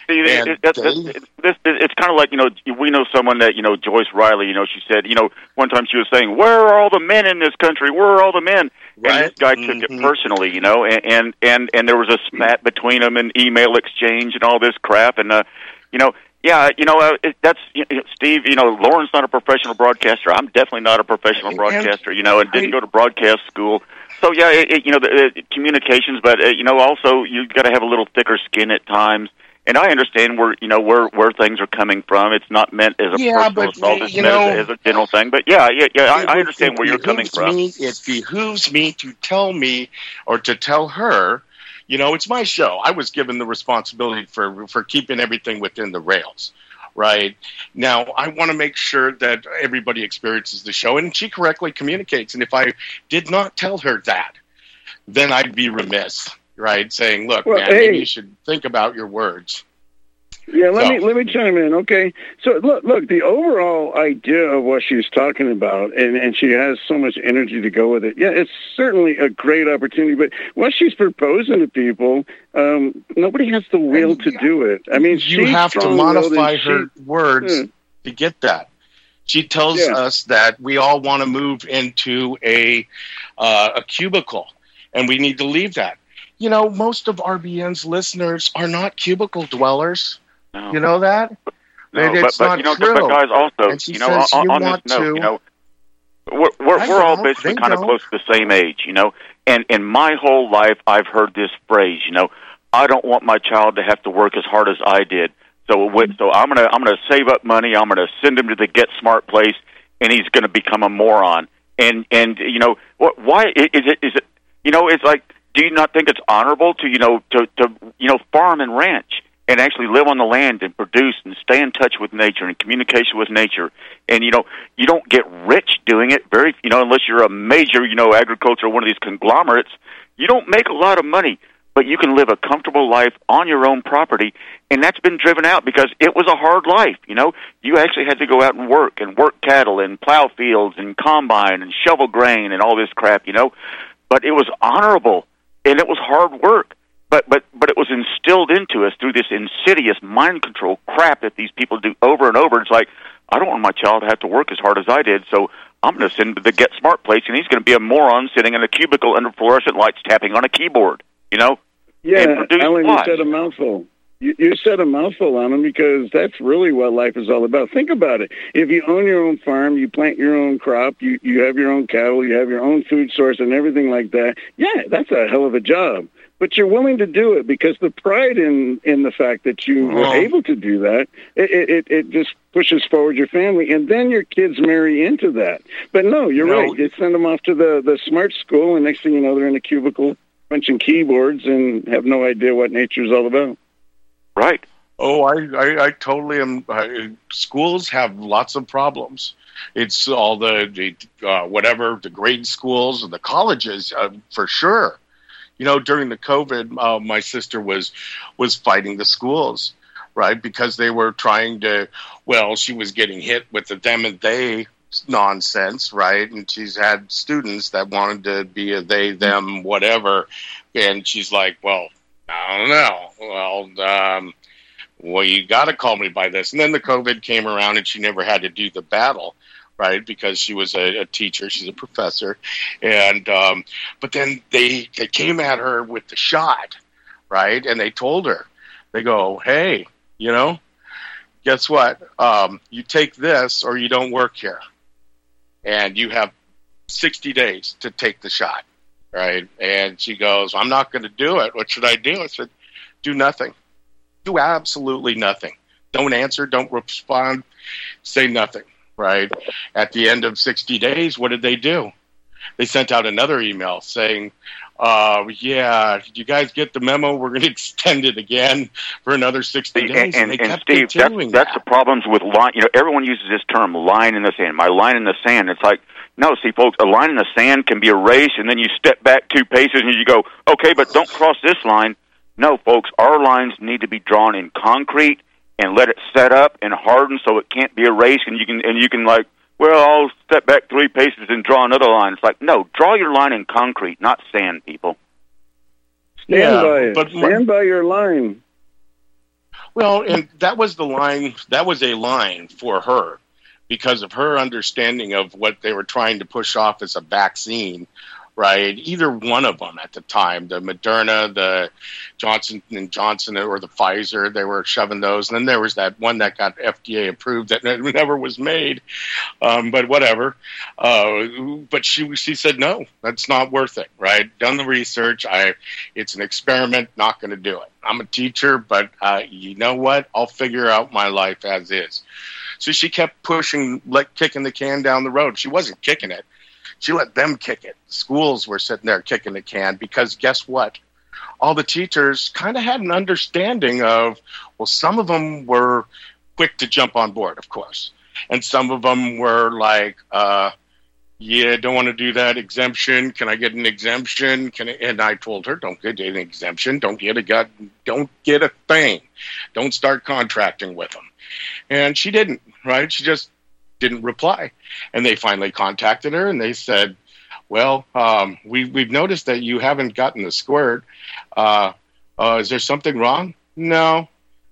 Speaker 3: It's kind of like, you know, we know someone that, you know, Joyce Riley, you know, she said, you know, one time she was saying, where are all the men in this country? Where are all the men? Right. And this guy took it personally, you know, and there was a spat between them and email exchange and all this crap. And, you know, yeah, you know, that's, you know, Steve, you know, Lauren's not a professional broadcaster. I'm definitely not a professional broadcaster, you know, and didn't go to broadcast school. So, yeah, you know, the communications, but, you know, also you've got to have a little thicker skin at times. And I understand where, you know, where things are coming from. It's not meant as a personal assault. It's meant as a general thing. But, yeah, I understand where you're coming from.
Speaker 1: It behooves me to tell me or to tell her, you know, it's my show. I was given the responsibility for keeping everything within the rails, right? Now, I want to make sure that everybody experiences the show, and she correctly communicates. And if I did not tell her that, then I'd be remiss, right? Saying, look, well, man, maybe you should think about your words.
Speaker 2: Yeah, let me chime in, okay? So look, the overall idea of what she's talking about, and she has so much energy to go with it. Yeah, it's certainly a great opportunity, but what she's proposing to people, nobody has the will to do it. I mean,
Speaker 1: you have to modify her words to get that. She tells us that we all want to move into a cubicle, and we need to leave that. You know, most of RBN's listeners are not cubicle dwellers. No. You know that?
Speaker 3: No, it's but you know, true. But guys, also, you know, on this note, you know, we're all basically kind of close to the same age, you know. And in my whole life, I've heard this phrase, you know, I don't want my child to have to work as hard as I did. So I'm gonna save up money. I'm gonna send him to the Get Smart place, and he's gonna become a moron. And you know, why is it? You know, it's like, do you not think it's honorable to farm and ranch? And actually live on the land and produce and stay in touch with nature and communication with nature. And, you know, you don't get rich doing it, unless you're a major, agriculture, one of these conglomerates. You don't make a lot of money, but you can live a comfortable life on your own property. And that's been driven out because it was a hard life, you know. You actually had to go out and work cattle and plow fields and combine and shovel grain and all this crap, you know. But it was honorable and it was hard work. But it was instilled into us through this insidious mind control crap that these people do over and over. It's like, I don't want my child to have to work as hard as I did, so I'm going to send him to the Get Smart place, and he's going to be a moron sitting in a cubicle under fluorescent lights tapping on a keyboard, you know?
Speaker 2: Yeah, Alan, you said a mouthful. You said a mouthful on them because that's really what life is all about. Think about it. If you own your own farm, you plant your own crop, you have your own cattle, you have your own food source and everything like that, yeah, that's a hell of a job. But you're willing to do it because the pride in the fact that you were able to do that, it just pushes forward your family, and then your kids marry into that. But no, you're right. You send them off to the smart school, and next thing you know, they're in a cubicle punching keyboards and have no idea what nature's all about.
Speaker 3: Right.
Speaker 1: Oh, I totally am. Schools have lots of problems. It's all the grade schools and the colleges, for sure. During the COVID, my sister was fighting the schools, right? Because they were trying to, she was getting hit with the them and they nonsense, right? And she's had students that wanted to be a they, them, whatever. And she's like, I don't know. You got to call me by this. And then the COVID came around and she never had to do the battle, right? Because she was a teacher. She's a professor. And but then they came at her with the shot, right? And they told her, they go, hey, guess what? You take this or you don't work here. And you have 60 days to take the shot, right? And she goes, I'm not going to do it. What should I do? I said, do nothing. Do absolutely nothing. Don't answer. Don't respond. Say nothing, right? At the end of 60 days, what did they do? They sent out another email saying, did you guys get the memo? We're going to extend it again for another 60 days.
Speaker 3: And Steve, that's the problems with line. Everyone uses this term, line in the sand. My line in the sand. It's like, no, see, folks, a line in the sand can be erased, and then you step back 2 paces and you go, okay, but don't cross this line. No, folks, our lines need to be drawn in concrete and let it set up and harden so it can't be erased. And you can like, I'll step back 3 paces and draw another line. It's like, no, draw your line in concrete, not sand, people.
Speaker 2: Stand by it. Stand by your line.
Speaker 1: Well, and that was the line. That was a line for her because of her understanding of what they were trying to push off as a vaccine. Right, either one of them at the time, the Moderna, the Johnson & Johnson, or the Pfizer, they were shoving those. And then there was that one that got FDA approved that never was made, but whatever. But she said, no, that's not worth it, right? Done the research. It's an experiment, not going to do it. I'm a teacher, but you know what? I'll figure out my life as is. So she kept pushing, kicking the can down the road. She wasn't kicking it. She let them kick it. Schools were sitting there kicking the can because guess what? All the teachers kind of had an understanding of, some of them were quick to jump on board, of course. And some of them were like, don't want to do that exemption. Can I get an exemption? And I told her, don't get an exemption. Don't get a thing. Don't start contracting with them. And she didn't, right? She just didn't reply. And they finally contacted her and they said, we've noticed that you haven't gotten the squirt. Is there something wrong? No,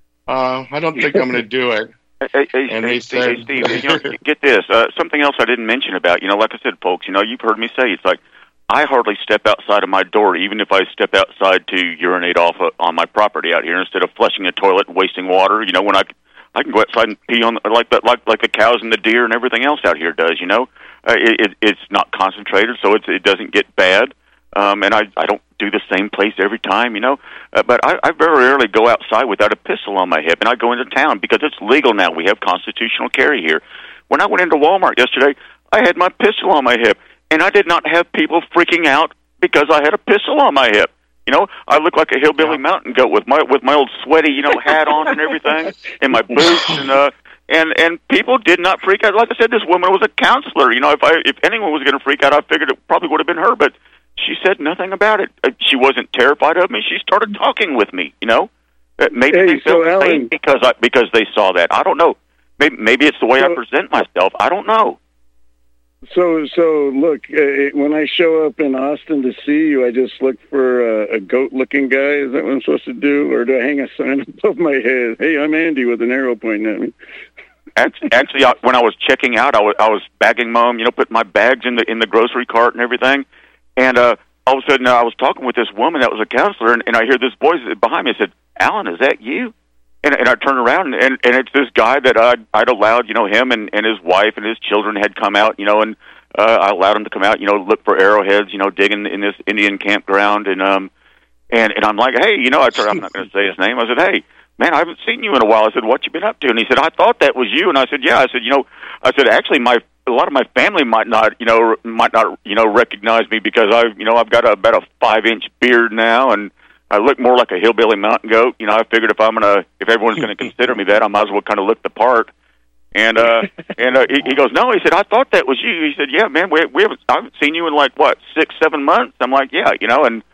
Speaker 1: I don't think I'm going to do it.
Speaker 3: Hey, Steve, get this. Something else I didn't mention about, like I said, folks, you've heard me say, it's like, I hardly step outside of my door, even if I step outside to urinate off on my property out here instead of flushing a toilet and wasting water, when I can go outside and pee on like the cows and the deer and everything else out here does. It's not concentrated, so it doesn't get bad. And I don't do the same place every time, But I very rarely go outside without a pistol on my hip, and I go into town because it's legal now. We have constitutional carry here. When I went into Walmart yesterday, I had my pistol on my hip, and I did not have people freaking out because I had a pistol on my hip. I look like a hillbilly mountain goat with my old sweaty, hat on and everything, and my boots, and people did not freak out. Like I said, this woman was a counselor. If anyone was going to freak out, I figured it probably would have been her. But she said nothing about it. She wasn't terrified of me. She started talking with me. Maybe they felt safe because they saw that. I don't know. Maybe it's the way I present myself. I don't know.
Speaker 2: So look, when I show up in Austin to see you, I just look for a goat-looking guy. Is that what I'm supposed to do? Or do I hang a sign above my head? Hey, I'm Andy with an arrow pointing at me.
Speaker 3: Actually, when I was checking out, I was bagging mom, putting my bags in the grocery cart and everything. And all of a sudden, I was talking with this woman that was a counselor, and I hear this voice behind me. I said, Alan, is that you? And I turned around, and it's this guy that I'd allowed, him and his wife and his children had come out, and I allowed him to come out, look for arrowheads, digging in this Indian campground, and I'm like, hey, I'm not going to say his name. I said, hey, man, I haven't seen you in a while. I said, what you been up to? And he said, I thought that was you. And I said, yeah. I said, actually, a lot of my family might not recognize me because I've got about a 5-inch beard now, and I look more like a hillbilly mountain goat. You know, I figured if everyone's going to consider me that, I might as well kind of look the part. And he goes, no. He said, I thought that was you. He said, yeah, man, I haven't seen you in like 6-7 months. I'm like, yeah, you know, and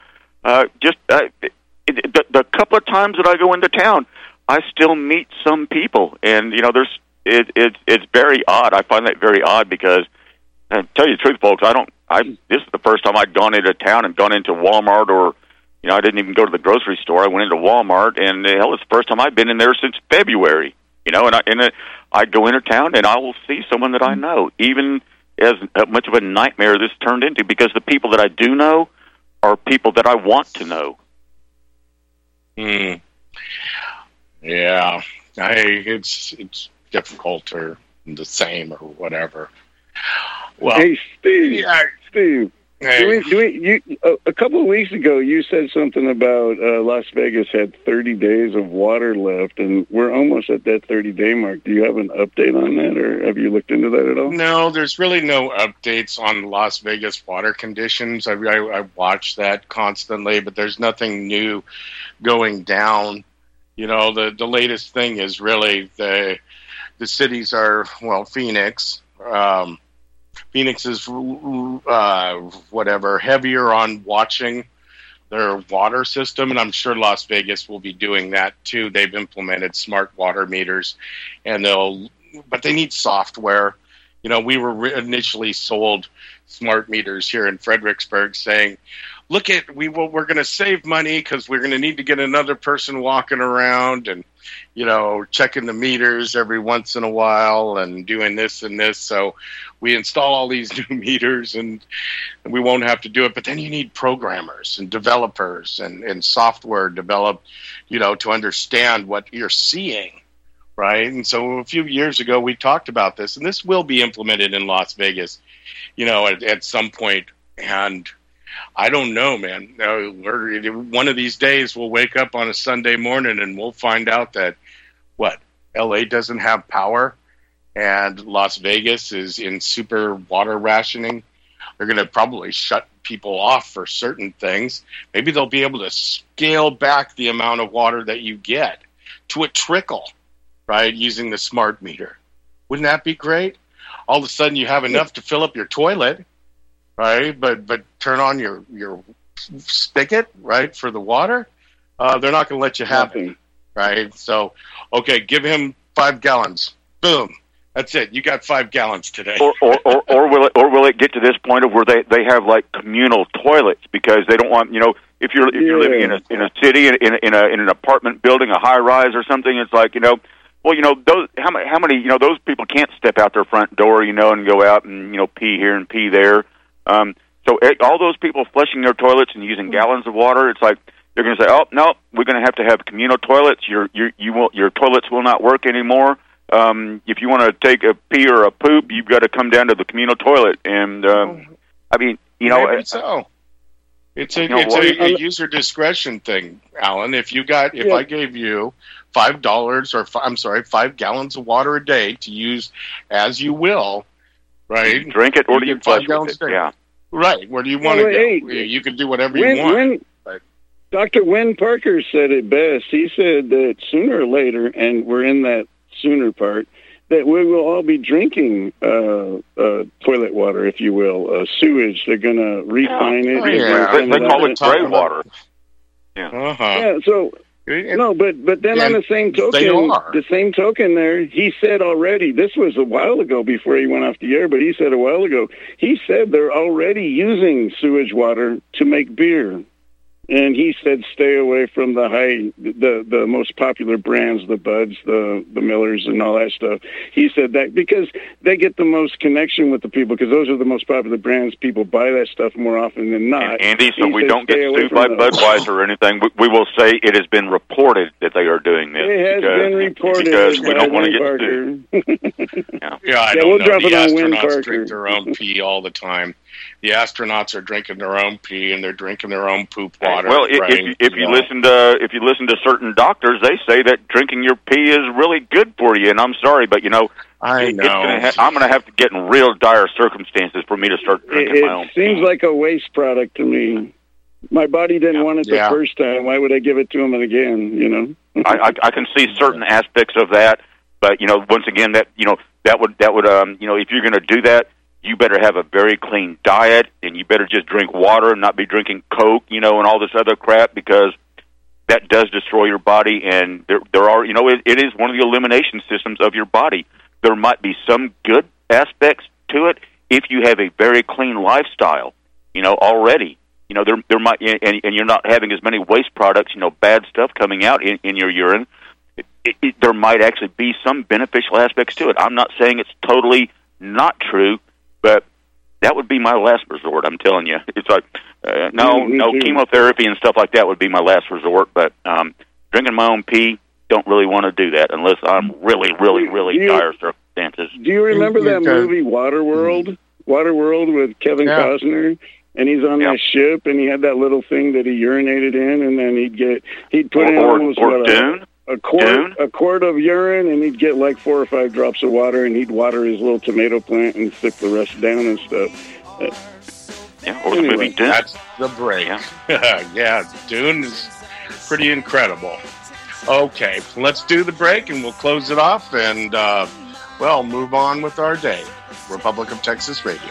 Speaker 3: the couple of times that I go into town, I still meet some people, and you know, it's very odd. I find that very odd because, to tell you the truth, folks, this is the first time I'd gone into town and gone into Walmart, or you know, I didn't even go to the grocery store. I went into Walmart, and hell, it's the first time I've been in there since February. You know, and I go into town and I will see someone that I know, even as much of a nightmare this turned into, because the people that I do know are people that I want to know.
Speaker 1: Yeah, it's difficult or the same or whatever. Well,
Speaker 2: hey, Steve.
Speaker 1: Yeah,
Speaker 2: Steve. Hey. A couple of weeks ago, you said something about Las Vegas had 30 days of water left, and we're almost at that 30-day mark. Do you have an update on that, or have you looked into that at all?
Speaker 1: No, there's really no updates on Las Vegas water conditions. I watch that constantly, but there's nothing new going down. You know, the latest thing is really the cities are, well, Phoenix. Phoenix is heavier on watching their water system, and I'm sure Las Vegas will be doing that too. They've implemented smart water meters, but they need software. You know, we were initially sold smart meters here in Fredericksburg, saying, "Look we're going to save money because we're going to need to get another person walking around and, you know, checking the meters every once in a while and doing this and this. So we install all these new meters and we won't have to do it." But then you need programmers and developers and software developed, you know, to understand what you're seeing, right? And so a few years ago we talked about this, and this will be implemented in Las Vegas, you know, at some point. And I don't know, man. One of these days we'll wake up on a Sunday morning and we'll find out that, LA doesn't have power and Las Vegas is in super water rationing. They're going to probably shut people off for certain things. Maybe they'll be able to scale back the amount of water that you get to a trickle, right, using the smart meter. Wouldn't that be great? All of a sudden you have enough to fill up your toilet, right? But turn on your spigot, right, for the water. They're not going to let you have it, right? So, okay, give him 5 gallons. Boom. That's it. You got 5 gallons today.
Speaker 3: Or will it get to this point of where they have like communal toilets because they don't want, you know, if you're living in a city in an apartment building, a high rise or something, it's like, you know, well, you know, those how many you know, those people can't step out their front door, you know, and go out and, you know, pee here and pee there. So all those people flushing their toilets and using gallons of water, it's like they're going to say, "Oh no, we're going to have communal toilets. Your toilets will not work anymore. If you want to take a pee or a poop, you've got to come down to the communal toilet." And I mean, you know,
Speaker 1: maybe so. It's a user discretion thing, Alan. If I gave you $5 5 gallons of water a day to use as you will, right?
Speaker 3: You drink it or do you flush with it? Yeah.
Speaker 1: Right. Where do you want to go? Hey, you can do whatever you want.
Speaker 2: Dr. Wynn Parker said it best. He said that sooner or later, and we're in that sooner part, that we will all be drinking toilet water, if you will, sewage. They're going to refine it.
Speaker 3: They call it gray water.
Speaker 2: Yeah. Yeah. So. No, but then on the same token there, he said already, this was a while ago before he went off the air, but he said a while ago, he said they're already using sewage water to make beer. And he said stay away from the most popular brands, the Buds, the Millers, and all that stuff. He said that because they get the most connection with the people, because those are the most popular brands. People buy that stuff more often than not.
Speaker 3: Andy, so we don't get sued by Budweiser or anything. We will say it has been reported that they are doing this.
Speaker 2: It has been reported.
Speaker 3: Because we don't want to get sued.
Speaker 1: I don't know. The astronauts drink their own pee all the time. The astronauts are drinking their own pee and they're drinking their own poop water.
Speaker 3: Well, if you listen to certain doctors, they say that drinking your pee is really good for you. And I'm sorry, but you know, I'm going to have to get in real dire circumstances for me to start drinking my own pee.
Speaker 2: It seems like a waste product to me. My body didn't want it the first time. Why would I give it to him again? You know.
Speaker 3: I can see certain aspects of that, but once again, that would if you're going to do that, you better have a very clean diet, and you better just drink water and not be drinking Coke, and all this other crap, because that does destroy your body. And there are, it is one of the elimination systems of your body. There might be some good aspects to it if you have a very clean lifestyle, already. There might, and you're not having as many waste products, bad stuff coming out in your urine. There might actually be some beneficial aspects to it. I'm not saying it's totally not true, but that would be my last resort. I'm telling you, it's like no chemotherapy and stuff like that would be my last resort. But drinking my own pee, don't really want to do that unless I'm really dire circumstances.
Speaker 2: Do you remember that movie Waterworld? Waterworld with Kevin Costner. And he's on that ship, and he had that little thing that he urinated in, and then he'd put in almost a quart of urine, and he'd get like 4 or 5 drops of water, and he'd water his little tomato plant and stick the rest down and stuff.
Speaker 3: Or the movie Dune.
Speaker 1: That's the break. Yeah, Dune is pretty incredible. Okay, let's do the break, and we'll close it off, and move on with our day. Republic of Texas Radio.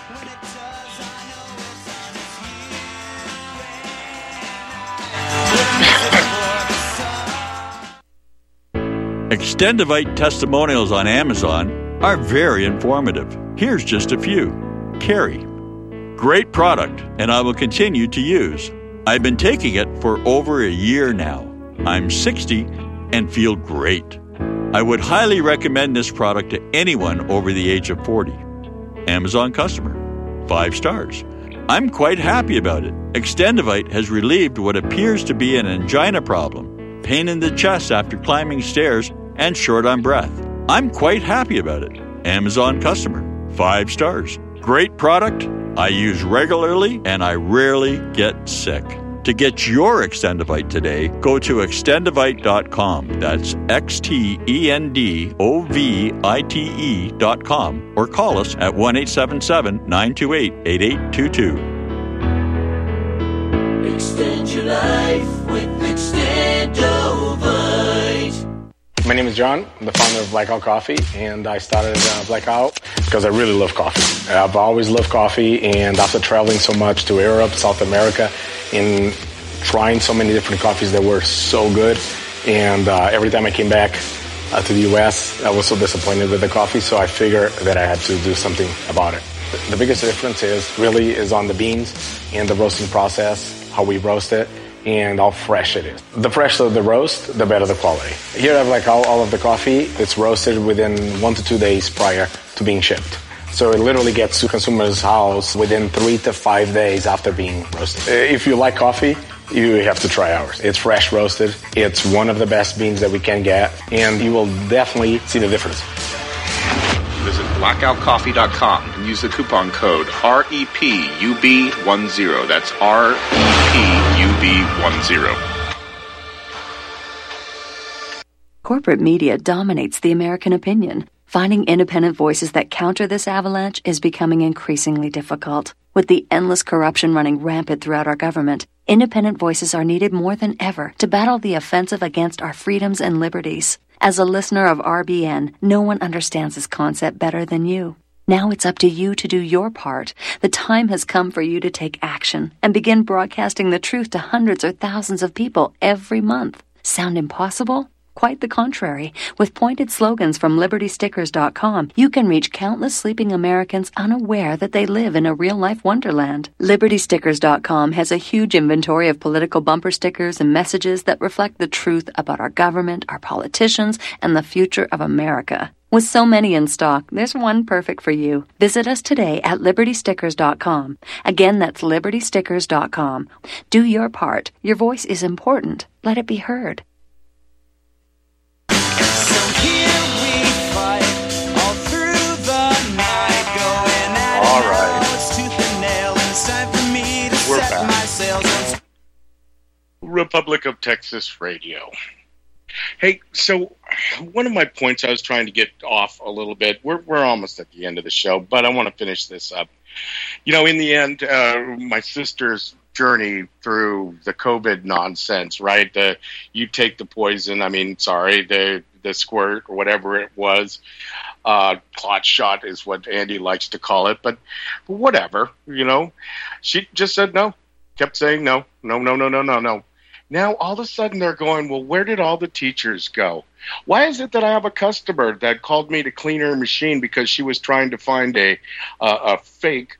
Speaker 13: Extendivite testimonials on Amazon are very informative. Here's just a few. Carrie. Great product, and I will continue to use. I've been taking it for over a year now. I'm 60 and feel great. I would highly recommend this product to anyone over the age of 40. Amazon customer. 5 stars. I'm quite happy about it. Extendivite has relieved what appears to be an angina problem, pain in the chest after climbing stairs, and short on breath. I'm quite happy about it. Amazon customer. 5 stars. Great product. I use regularly, and I rarely get sick. To get your Extendivite today, go to extendivite.com. That's XTENDOVITE.com, or call us at 1-877-928-8822.
Speaker 14: Extend your life with Extendovite.
Speaker 15: My name is John. I'm the founder of Blackout Coffee, and I started Blackout because I really love coffee. I've always loved coffee, and after traveling so much to Europe, South America, and trying so many different coffees that were so good, and every time I came back to the U.S., I was so disappointed with the coffee, so I figured that I had to do something about it. The biggest difference is on the beans and the roasting process, how we roast it, and how fresh it is. The fresher the roast, the better the quality. Here I have all of the coffee. It's roasted within 1 to 2 days prior to being shipped. So it literally gets to consumer's house within 3 to 5 days after being roasted. If you like coffee, you have to try ours. It's fresh roasted. It's one of the best beans that we can get, and you will definitely see the difference.
Speaker 16: Visit blackoutcoffee.com and use the coupon code REPUB10. That's REPUB10.
Speaker 17: Corporate media dominates the American opinion. Finding independent voices that counter this avalanche is becoming increasingly difficult. With the endless corruption running rampant throughout our government, independent voices are needed more than ever to battle the offensive against our freedoms and liberties. As a listener of RBN, no one understands this concept better than you. Now it's up to you to do your part. The time has come for you to take action and begin broadcasting the truth to hundreds or thousands of people every month. Sound impossible? Quite the contrary. With pointed slogans from LibertyStickers.com, you can reach countless sleeping Americans unaware that they live in a real-life wonderland. LibertyStickers.com has a huge inventory of political bumper stickers and messages that reflect the truth about our government, our politicians, and the future of America. With so many in stock, there's one perfect for you. Visit us today at LibertyStickers.com. Again, that's LibertyStickers.com. Do your part. Your voice is important. Let it be heard.
Speaker 1: Republic of Texas Radio. Hey, so one of my points I was trying to get off a little bit, we're almost at the end of the show, but I want to finish this up. In the end, my sister's journey through the COVID nonsense, right? You take the poison. I mean, sorry, the squirt or whatever it was. Clot shot is what Andy likes to call it, but whatever, She just said no, kept saying no. Now, all of a sudden, they're going, well, where did all the teachers go? Why is it that I have a customer that called me to clean her machine because she was trying to find a fake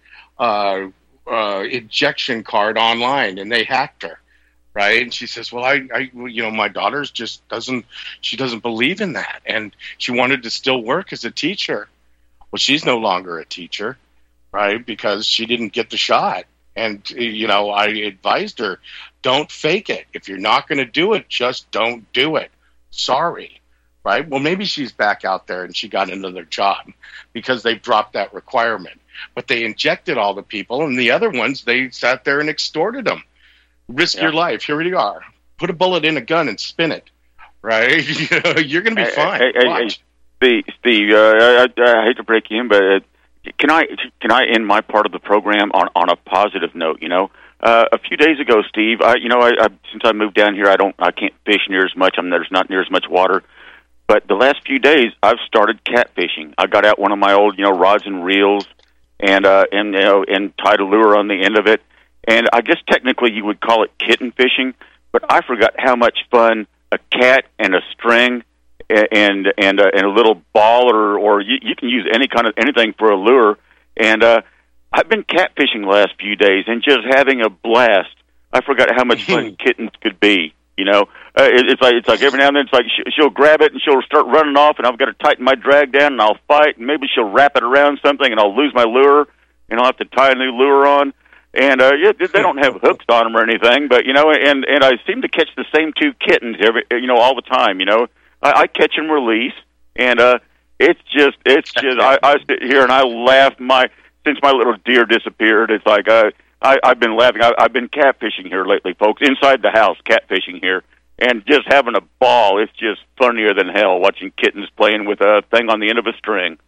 Speaker 1: ejection card online, and they hacked her, right? And she says, well, my daughter's just doesn't believe in that, and she wanted to still work as a teacher. Well, she's no longer a teacher, right, because she didn't get the shot. And, I advised her, don't fake it. If you're not going to do it, just don't do it. Sorry, right? Well, maybe she's back out there and she got another job because they've dropped that requirement. But they injected all the people, and the other ones, they sat there and extorted them. Risk your life. Here you are. Put a bullet in a gun and spin it, right? You're going to be fine.
Speaker 3: Hey, Steve, I hate to break you in, but can I end my part of the program on a positive note? A few days ago, Steve, I since I moved down here, I can't fish near as much. There's not near as much water. But the last few days, I've started catfishing. I got out one of my old, rods and reels, and tied a lure on the end of it. And I guess technically you would call it kitten fishing, but I forgot how much fun a cat and a string and a little ball or you can use anything for a lure. And I've been catfishing the last few days and just having a blast. I forgot how much fun kittens could be. It's like every now and then it's like she'll grab it and she'll start running off, and I've got to tighten my drag down and I'll fight, and maybe she'll wrap it around something and I'll lose my lure and I'll have to tie a new lure on. And they don't have hooks on them or anything, but and I seem to catch the same two kittens all the time. I catch and release, and it's just I sit here and I laugh since my little deer disappeared. It's like I've been laughing. I've been catfishing here lately, folks, inside the house, catfishing here, and just having a ball. It's just funnier than hell watching kittens playing with a thing on the end of a string.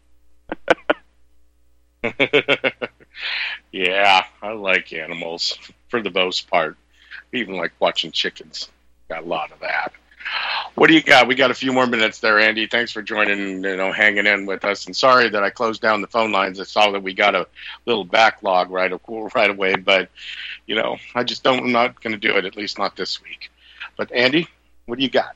Speaker 1: Yeah, I like animals for the most part. I even like watching chickens. Got a lot of that. What do you got? We got a few more minutes there, Andy. Thanks for joining, hanging in with us. And sorry that I closed down the phone lines. I saw that we got a little backlog right away. But, I'm not going to do it, at least not this week. But, Andy, what do you got?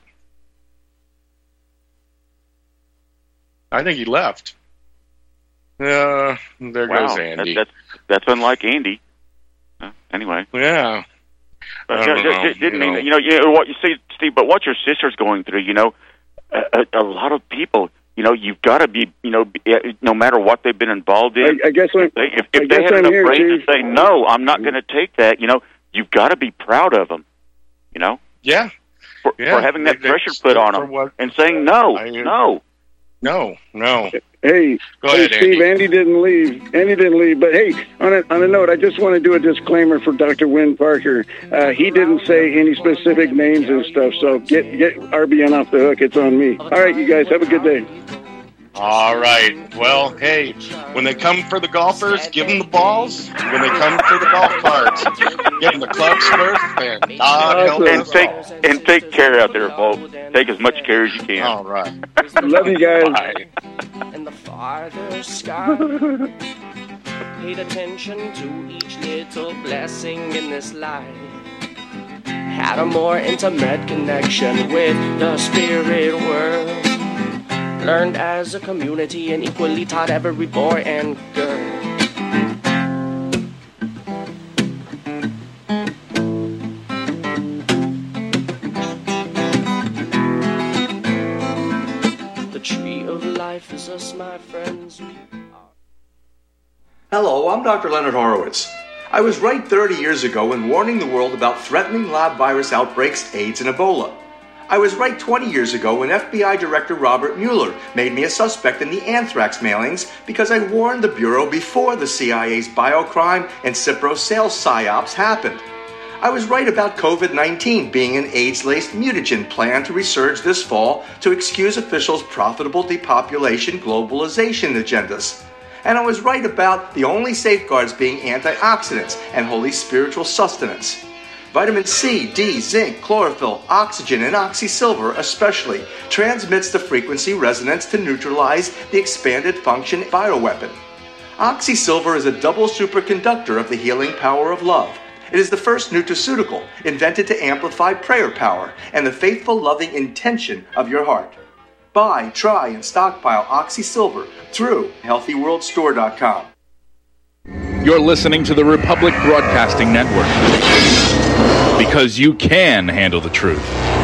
Speaker 1: I think he left. There goes Andy.
Speaker 3: That's unlike Andy. Anyway.
Speaker 1: Yeah.
Speaker 3: Didn't mean what you see, Steve. But what your sister's going through, a lot of people, you've got to be, no matter what they've been involved in.
Speaker 2: I guess if
Speaker 3: they had enough brain to say no, I'm not going to take that. You've got to be proud of them.
Speaker 1: Yeah.
Speaker 3: For having that pressure put on them and saying no.
Speaker 2: Hey,
Speaker 1: go ahead,
Speaker 2: Steve. Andy didn't leave. But hey, on a note, I just want to do a disclaimer for Dr. Wynn Parker. He didn't say any specific names and stuff, so get RBN off the hook. It's on me. All right, you guys have a good day.
Speaker 1: All right. Well, hey, when they come for the golfers, give them the balls. When they come for the golf carts, give them the clubs first. And God help us.
Speaker 3: And take care out there, folks. Take as much care as you can.
Speaker 1: All right.
Speaker 2: Love you guys.
Speaker 1: Bye.
Speaker 18: And the farther sky paid attention to each little blessing in this life. Had a more intimate connection with the spirit world. Learned as a community and equally taught every boy and girl. The tree of life is us, my friends.
Speaker 19: Hello, I'm Dr. Leonard Horowitz. I was right 30 years ago in warning the world about threatening lab virus outbreaks, AIDS, and Ebola. I was right 20 years ago when FBI Director Robert Mueller made me a suspect in the anthrax mailings because I warned the Bureau before the CIA's biocrime and Cipro sales psyops happened. I was right about COVID-19 being an AIDS-laced mutagen plan to resurge this fall to excuse officials' profitable depopulation globalization agendas. And I was right about the only safeguards being antioxidants and holy spiritual sustenance. Vitamin C, D, zinc, chlorophyll, oxygen, and oxysilver especially transmits the frequency resonance to neutralize the expanded function bioweapon. Oxysilver is a double superconductor of the healing power of love. It is the first nutraceutical invented to amplify prayer power and the faithful, loving intention of your heart. Buy, try, and stockpile Oxysilver through HealthyWorldStore.com.
Speaker 20: You're listening to the Republic Broadcasting Network, because you can handle the truth.